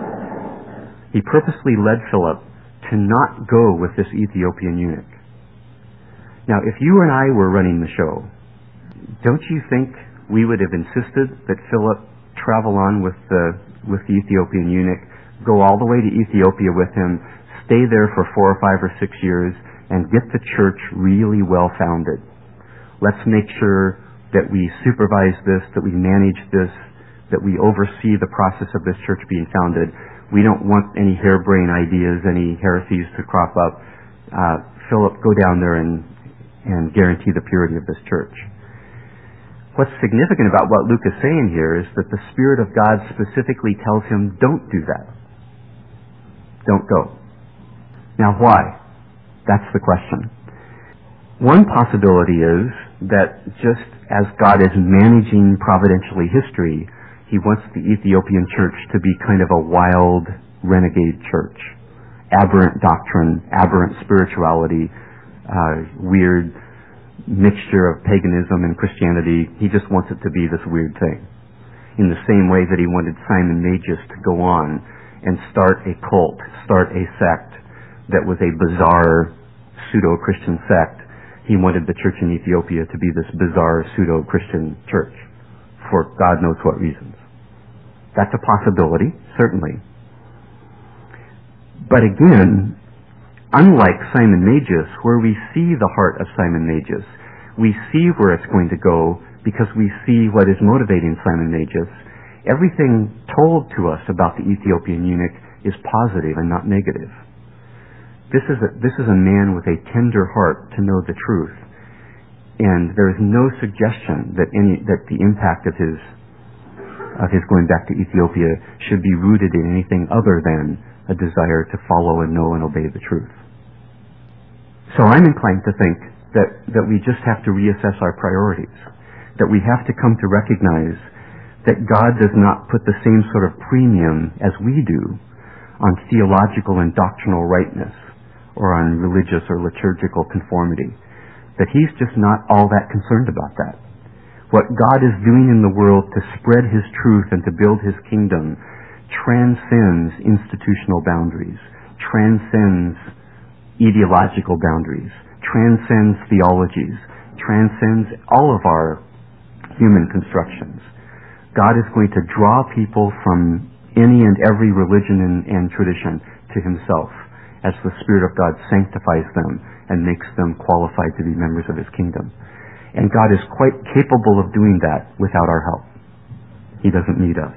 Speaker 2: to not go with this Ethiopian eunuch. Now, if you and I were running the show, don't you think we would have insisted that Philip travel on with the Ethiopian eunuch, go all the way to Ethiopia with him, stay there for 4 or 5 or 6 years, and get the church really well founded? Let's make sure that we supervise this, that we manage this, that we oversee the process of this church being founded. We don't want any harebrained ideas, any heresies to crop up. Philip, go down there and guarantee the purity of this church. What's significant about what Luke is saying here is that the Spirit of God specifically tells him, don't do that. Don't go. Now why? That's the question. One possibility is that just as God is managing providentially history, he wants the Ethiopian church to be kind of a wild, renegade church. Aberrant doctrine, aberrant spirituality, weird mixture of paganism and Christianity. He just wants it to be this weird thing. In the same way that he wanted Simon Magus to go on and start a cult, start a sect that was a bizarre pseudo-Christian sect, he wanted the church in Ethiopia to be this bizarre pseudo-Christian church for God knows what reasons. That's a possibility, certainly. But again, unlike Simon Magus, where we see the heart of Simon Magus, we see where it's going to go because we see what is motivating Simon Magus. Everything told to us about the Ethiopian eunuch is positive and not negative. This is a man with a tender heart to know the truth, and there is no suggestion that the impact of his going back to Ethiopia should be rooted in anything other than a desire to follow and know and obey the truth. So I'm inclined to think that we just have to reassess our priorities, that we have to come to recognize that God does not put the same sort of premium as we do on theological and doctrinal rightness or on religious or liturgical conformity, that he's just not all that concerned about that. What God is doing in the world to spread his truth and to build his kingdom transcends institutional boundaries, transcends ideological boundaries, transcends theologies, transcends all of our human constructions. God is going to draw people from any and every religion and tradition to himself as the Spirit of God sanctifies them and makes them qualified to be members of his kingdom. And God is quite capable of doing that without our help. He doesn't need us.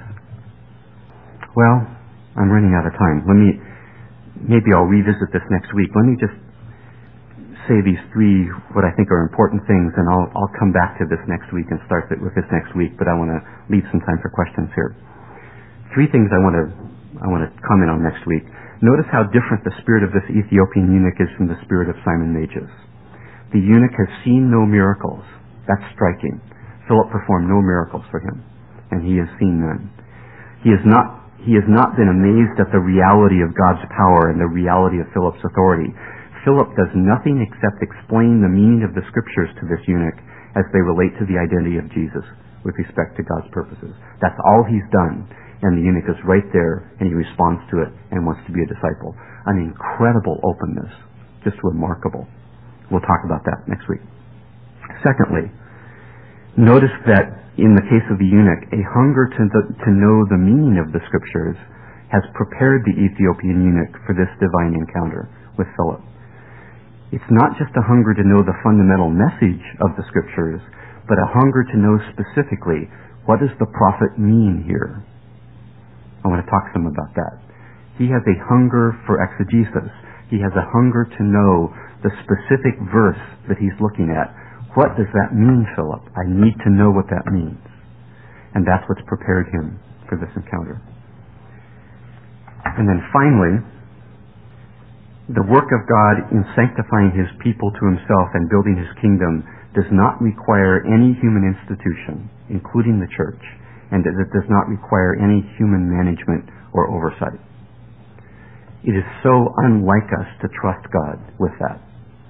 Speaker 2: Well, I'm running out of time. Maybe I'll revisit this next week. Let me just say these 3 what I think are important things, and I'll come back to this next week and start with this next week, but I want to leave some time for questions here. 3 things I want to comment on next week. Notice how different the spirit of this Ethiopian eunuch is from the spirit of Simon Magus. The eunuch has seen no miracles. That's striking. Philip performed no miracles for him, and he has seen none. He has not been amazed at the reality of God's power and the reality of Philip's authority. Philip does nothing except explain the meaning of the scriptures to this eunuch as they relate to the identity of Jesus with respect to God's purposes. That's all he's done. And the eunuch is right there, and he responds to it and wants to be a disciple. An incredible openness. Just remarkable. We'll talk about that next week. Secondly, notice that in the case of the eunuch, a hunger to know the meaning of the scriptures has prepared the Ethiopian eunuch for this divine encounter with Philip. It's not just a hunger to know the fundamental message of the scriptures, but a hunger to know specifically, what does the prophet mean here? I want to talk to him about that. He has a hunger for exegesis. He has a hunger to know the specific verse that he's looking at. What does that mean, Philip? I need to know what that means. And that's what's prepared him for this encounter. And then finally, the work of God in sanctifying his people to himself and building his kingdom does not require any human institution, including the church, and it does not require any human management or oversight. It is so unlike us to trust God with that.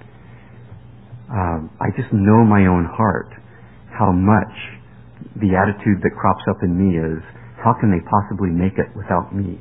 Speaker 2: I just know my own heart how much the attitude that crops up in me is, how can they possibly make it without me?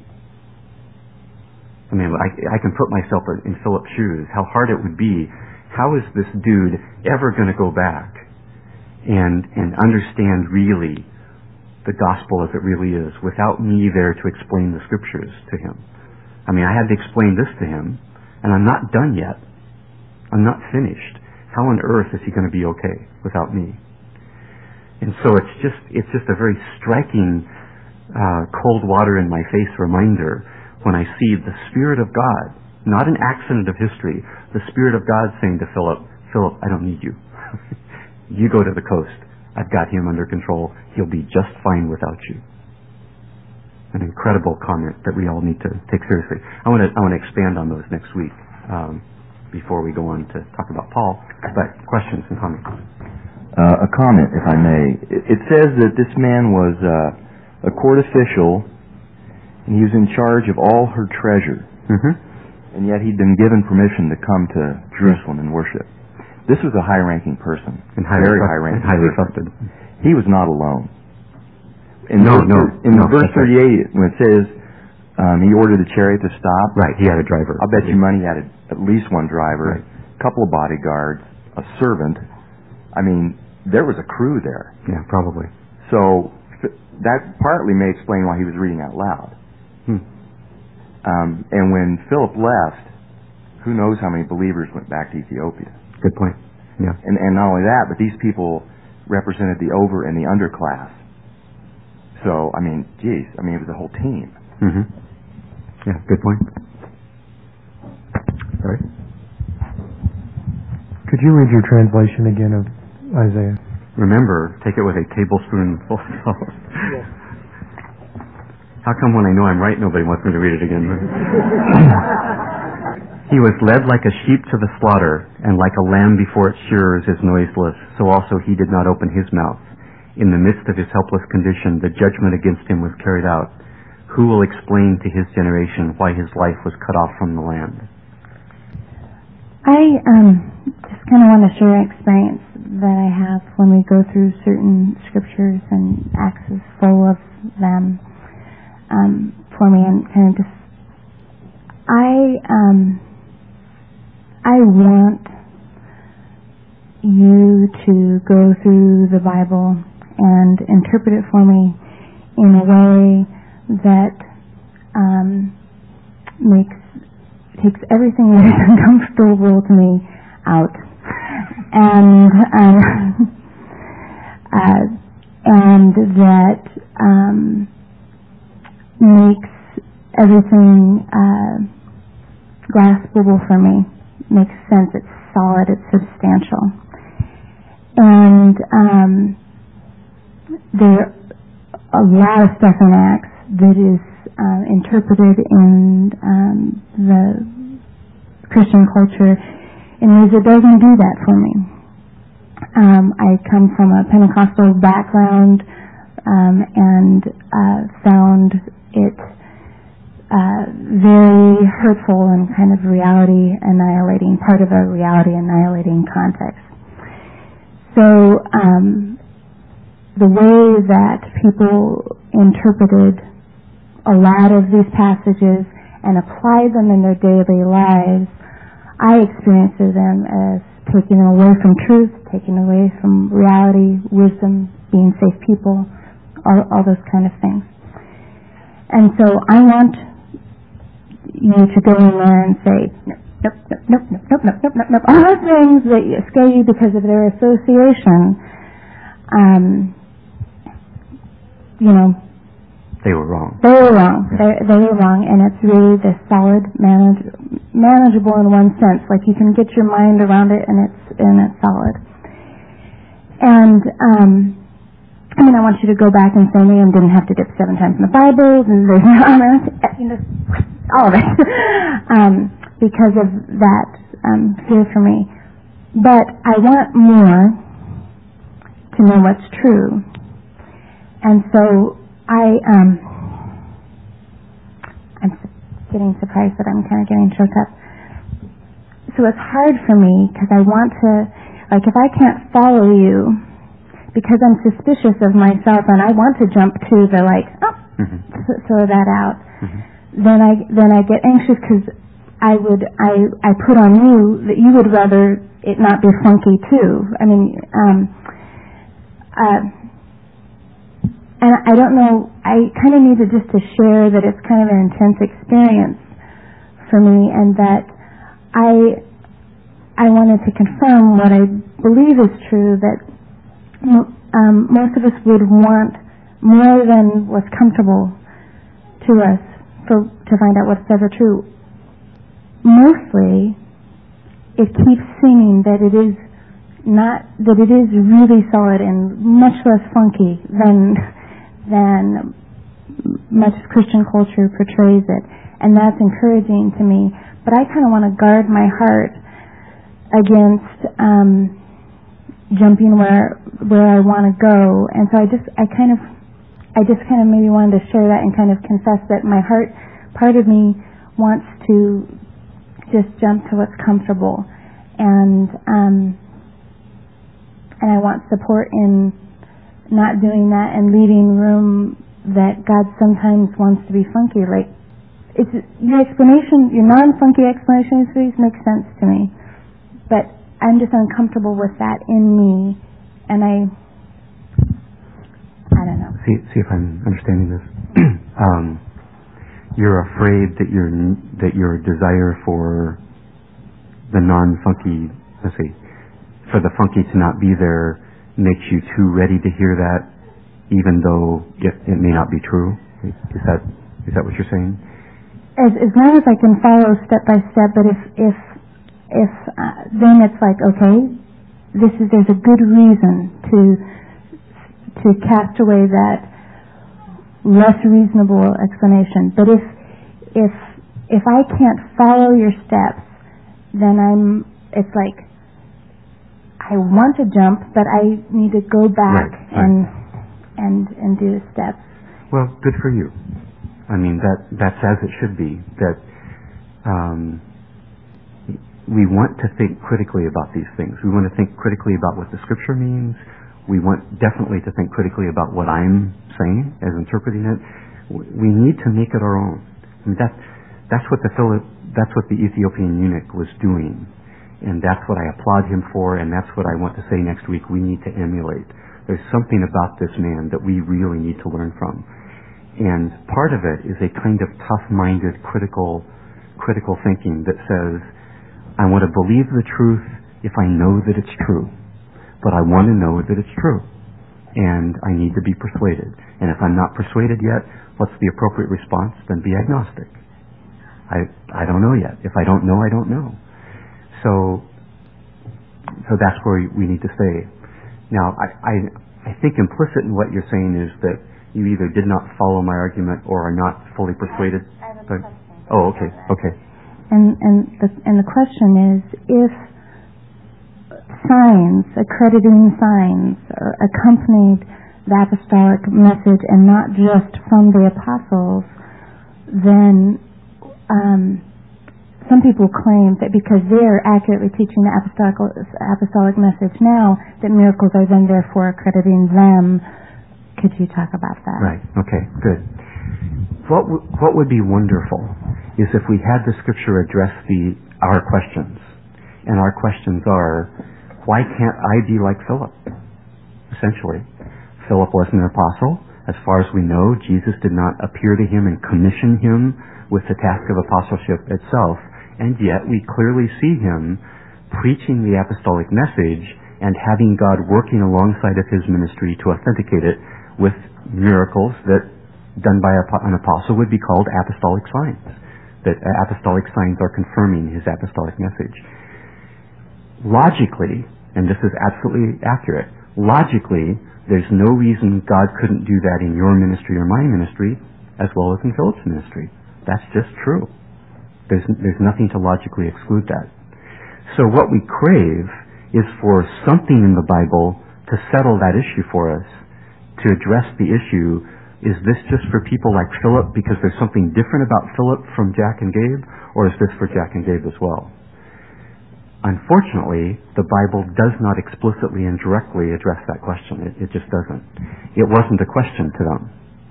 Speaker 2: I mean, I can put myself in Philip's shoes, how hard it would be. How is this dude ever going to go back and understand really the gospel as it really is without me there to explain the scriptures to him? I mean, I had to explain this to him, and I'm not done yet. I'm not finished. How on earth is he going to be okay without me? And so it's just a very striking cold water in my face reminder when I see the Spirit of God, not an accident of history, the Spirit of God saying to Philip, I don't need you. You go to the coast. I've got him under control. He'll be just fine without you. An incredible comment that we all need to take seriously. I want to expand on those next week before we go on to talk about Paul. But questions and comments?
Speaker 3: A comment, if I may. It says that this man was a court official, and he was in charge of all her treasure.
Speaker 2: Mm-hmm.
Speaker 3: And yet he'd been given permission to come to Jerusalem and worship. This was a high-ranking person,
Speaker 2: and
Speaker 3: very high-ranking,
Speaker 2: highly trusted.
Speaker 3: He was not alone. In verse 38, when it says he ordered the chariot to stop,
Speaker 2: right? He had a driver.
Speaker 3: I'll bet you money he had at least one driver, a couple of bodyguards, a servant. I mean, there was a crew there.
Speaker 2: Yeah, probably.
Speaker 3: So that partly may explain why he was reading out loud. And when Philip left, who knows how many believers went back to Ethiopia?
Speaker 2: Good point. Yeah.
Speaker 3: And not only that, but these people represented the over and the underclass. So, I mean, it was a whole team.
Speaker 2: Mm-hmm. Yeah, good point. Sorry?
Speaker 4: Could you read your translation again of Isaiah?
Speaker 2: Remember, take it with a tablespoonful of salt. Yeah. How come when I know I'm right, nobody wants me to read it again? He was led like a sheep to the slaughter, and like a lamb before its shearers is noiseless, so also he did not open his mouth. In the midst of his helpless condition, the judgment against him was carried out. Who will explain to his generation why his life was cut off from the land?
Speaker 5: I just kind of want to share an experience that I have when we go through certain scriptures, and Acts is full of them for me, and kind of just I want you to go through the Bible and interpret it for me in a way that takes everything that is uncomfortable to me out, and that makes everything graspable for me. Makes sense. It's solid. It's substantial. And there are a lot of stuff in Acts that is interpreted in the Christian culture in ways that doesn't do that for me. I come from a Pentecostal background and found it very hurtful and kind of reality annihilating, part of a reality annihilating context. So the way that people interpreted a lot of these passages and applied them in their daily lives, I experienced them as taking them away from truth, taking away from reality, wisdom, being safe people, all those kind of things. And so I want you to go in there and say, nope. All those things that scare you because of their association,
Speaker 2: They were wrong.
Speaker 5: They were wrong. They were wrong, and it's really this solid, manageable in one sense. Like you can get your mind around it, and it's solid. And I want you to go back and say Miriam didn't have to dip 7 times in the Bible, and there's all of it, because of that fear for me. But I want more to know what's true, and so I'm getting surprised that I'm kind of getting choked up. So it's hard for me because I want to, like, if I can't follow you because I'm suspicious of myself and I want to jump to the throw that out, then I get anxious because I put on you that you would rather it not be funky too. I mean, and I don't know, I kind of needed just to share that it's kind of an intense experience for me, and that I wanted to confirm what I believe is true, that most of us would want more than what's comfortable to us to find out what's ever true. Mostly, it keeps seeming that it is really solid and much less funky than much Christian culture portrays it, and that's encouraging to me. But I kind of want to guard my heart against jumping where I want to go, and so I just kind of maybe wanted to share that and kind of confess that my heart, part of me, wants to just jump to what's comfortable, and I want support in not doing that and leaving room that God sometimes wants to be funky. Like, it's your explanation, your non-funky explanation of these makes sense to me, but I'm just uncomfortable with that in me, and I don't know.
Speaker 2: See if I'm understanding this. You're afraid that your desire for the non-funky, for the funky to not be there, makes you too ready to hear that, even though it may not be true. Is that what you're saying?
Speaker 5: As long as I can follow step by step, but if then it's like, okay, there's a good reason to cast away that less reasonable explanation. But if I can't follow your steps, then it's like I want to jump, but I need to go back and do the steps.
Speaker 2: Well, good for you. I mean, that's as it should be. That we want to think critically about these things. We want to think critically about what the Scripture means. We want definitely to think critically about what I'm saying as interpreting it. We need to make it our own. I mean, that's what the Ethiopian eunuch was doing. And that's what I applaud him for, and that's what I want to say next week we need to emulate. There's something about this man that we really need to learn from. And part of it is a kind of tough-minded, critical thinking that says, I want to believe the truth if I know that it's true. But I want to know that it's true. And I need to be persuaded. And if I'm not persuaded yet, what's the appropriate response? Then be agnostic. I don't know yet. If I don't know, I don't know. So that's where we need to stay. Now, I think implicit in what you're saying is that you either did not follow my argument or are not fully persuaded.
Speaker 5: I have a question.
Speaker 2: Oh, okay.
Speaker 5: And the question is, if signs, accrediting signs, accompanied the apostolic message and not just from the apostles, then some people claim that because they're accurately teaching the apostolic message now, that miracles are then therefore accrediting them. Could you talk about that?
Speaker 2: Right. Okay. Good. What would be wonderful is if we had the Scripture address our questions, and our questions are, why can't I be like Philip? Essentially, Philip wasn't an apostle. As far as we know, Jesus did not appear to him and commission him with the task of apostleship itself, and yet we clearly see him preaching the apostolic message and having God working alongside of his ministry to authenticate it with miracles that done by an apostle would be called apostolic signs. That apostolic signs are confirming his apostolic message. Logically, and this is absolutely accurate, logically, there's no reason God couldn't do that in your ministry or my ministry, as well as in Philip's ministry. That's just true. There's nothing to logically exclude that. So what we crave is for something in the Bible to settle that issue for us, to address the issue. Is this just for people like Philip because there's something different about Philip from Jack and Gabe, or is this for Jack and Gabe as well? Unfortunately, the Bible does not explicitly and directly address that question. It just doesn't. It wasn't a question to them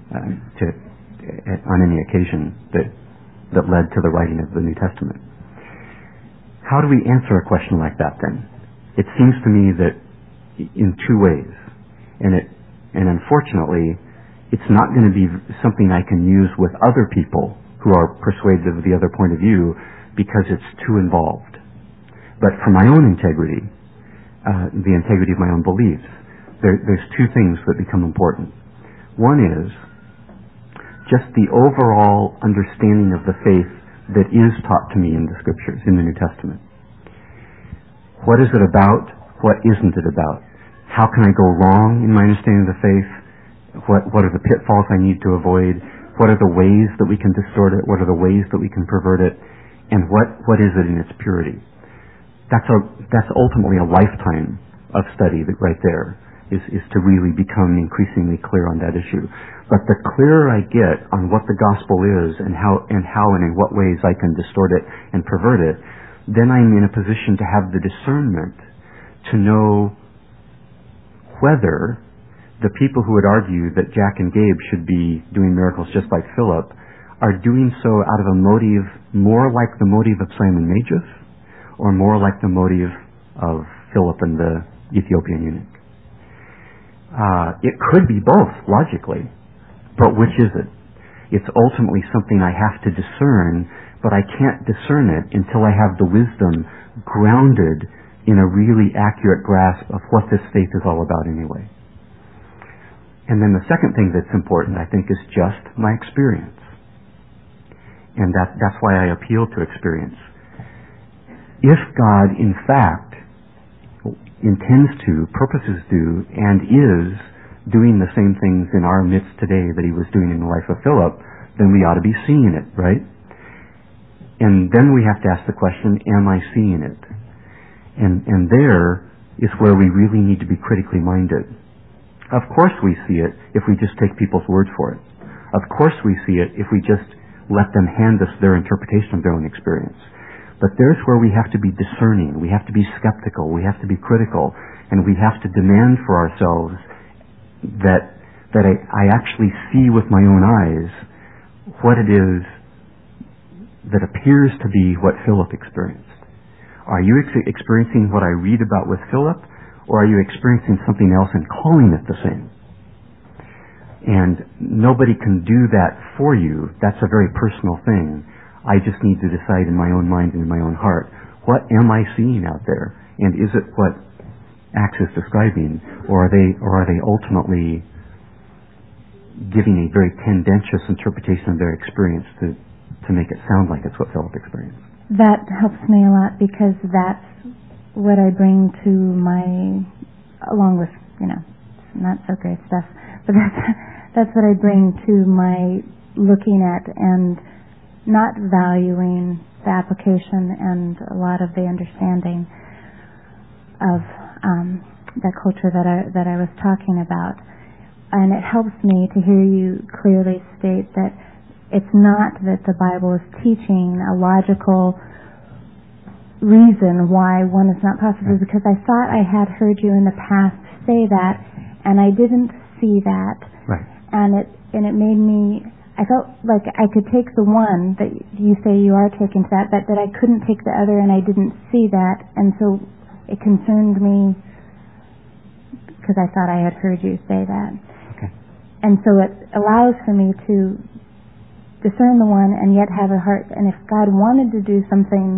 Speaker 2: on any occasion that led to the writing of the New Testament. How do we answer a question like that then? It seems to me that in two ways, and unfortunately, it's not going to be something I can use with other people who are persuaded of the other point of view because it's too involved. But for my own integrity, the integrity of my own beliefs, there's two things that become important. One is just the overall understanding of the faith that is taught to me in the Scriptures, in the New Testament. What is it about? What isn't it about? How can I go wrong in my understanding of the faith? What are the pitfalls I need to avoid? What are the ways that we can distort it? What are the ways that we can pervert it? And what is it in its purity? That's ultimately a lifetime of study right there, is to really become increasingly clear on that issue. But the clearer I get on what the gospel is and how and in what ways I can distort it and pervert it, then I'm in a position to have the discernment to know whether the people who would argue that Jack and Gabe should be doing miracles just like Philip are doing so out of a motive more like the motive of Simon Magus or more like the motive of Philip and the Ethiopian eunuch. It could be both, logically, but which is it? It's ultimately something I have to discern, but I can't discern it until I have the wisdom grounded in a really accurate grasp of what this faith is all about anyway. And then the second thing that's important, I think, is just my experience. And that's why I appeal to experience. If God, in fact, intends to, purposes to, and is doing the same things in our midst today that he was doing in the life of Philip, then we ought to be seeing it, right? And then we have to ask the question, am I seeing it? And there is where we really need to be critically minded. Of course we see it if we just take people's word for it. Of course we see it if we just let them hand us their interpretation of their own experience. But there's where we have to be discerning, we have to be skeptical, we have to be critical, and we have to demand for ourselves that I actually see with my own eyes what it is that appears to be what Philip experienced. Are you experiencing what I read about with Philip, or are you experiencing something else and calling it the same? And nobody can do that for you. That's a very personal thing. I just need to decide in my own mind and in my own heart, what am I seeing out there? And is it what Acts is describing, or are they ultimately giving a very tendentious interpretation of their experience to make it sound like it's what Philip experienced?
Speaker 5: That helps me a lot because that's what I bring to along with, not so great stuff, but that's what I bring to my looking at and not valuing the application and a lot of the understanding of that culture that I was talking about. And it helps me to hear you clearly state that it's not that the Bible is teaching a logical reason why one is not possible, because I thought I had heard you in the past say that, and I didn't see that.
Speaker 2: Right.
Speaker 5: And it made me, I felt like I could take the one that you say you are taking to that, but that I couldn't take the other, and I didn't see that, and so it concerned me because I thought I had heard you say that.
Speaker 2: Okay. And
Speaker 5: so it allows for me to discern the one and yet have a heart, and if God wanted to do something,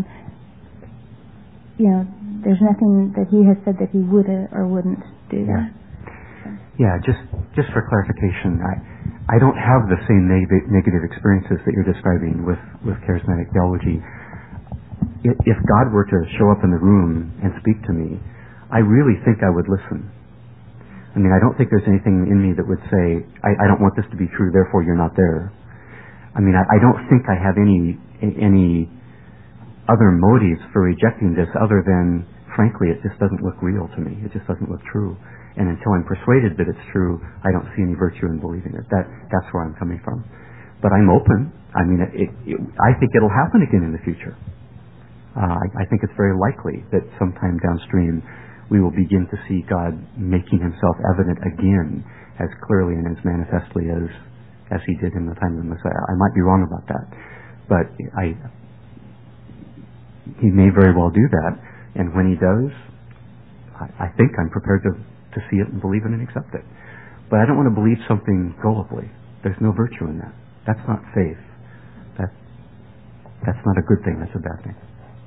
Speaker 5: there's nothing that he has said that he would or wouldn't do that.
Speaker 2: Yeah, just for clarification, I don't have the same negative experiences that you're describing with charismatic theology. If God were to show up in the room and speak to me, I really think I would listen. I mean, I don't think there's anything in me that would say, I don't want this to be true, therefore you're not there. I mean, I don't think I have any other motives for rejecting this other than, frankly, it just doesn't look real to me. It just doesn't look true. And until I'm persuaded that it's true, I don't see any virtue in believing it. That's where I'm coming from. But I'm open. I mean, I think it'll happen again in the future. I think it's very likely that sometime downstream we will begin to see God making himself evident again as clearly and as manifestly as he did in the time of the Messiah. I might be wrong about that, but he may very well do that, and when he does, I think I'm prepared to see it and believe it and accept it. But I don't want to believe something gullibly. There's no virtue in that. That's not faith. That's not a good thing. That's a bad thing.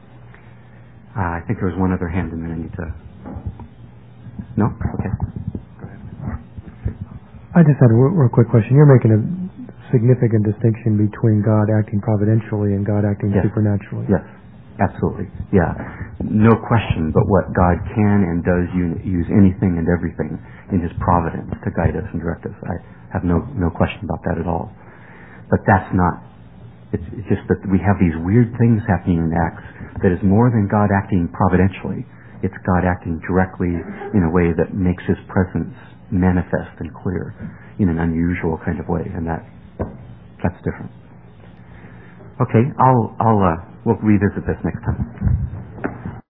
Speaker 2: I think there was one other hand, and then I need to... No? Okay. Go ahead.
Speaker 4: I just had a real quick question. You're making a significant distinction between God acting providentially and God acting supernaturally.
Speaker 2: Yes, absolutely. Yeah. No question but what God can and does use anything and everything in his providence to guide us and direct us. I have no question about that at all. But that's not... It's just that we have these weird things happening in Acts that is more than God acting providentially. It's God acting directly in a way that makes his presence manifest and clear in an unusual kind of way, and that's different. Okay, we'll revisit this next time.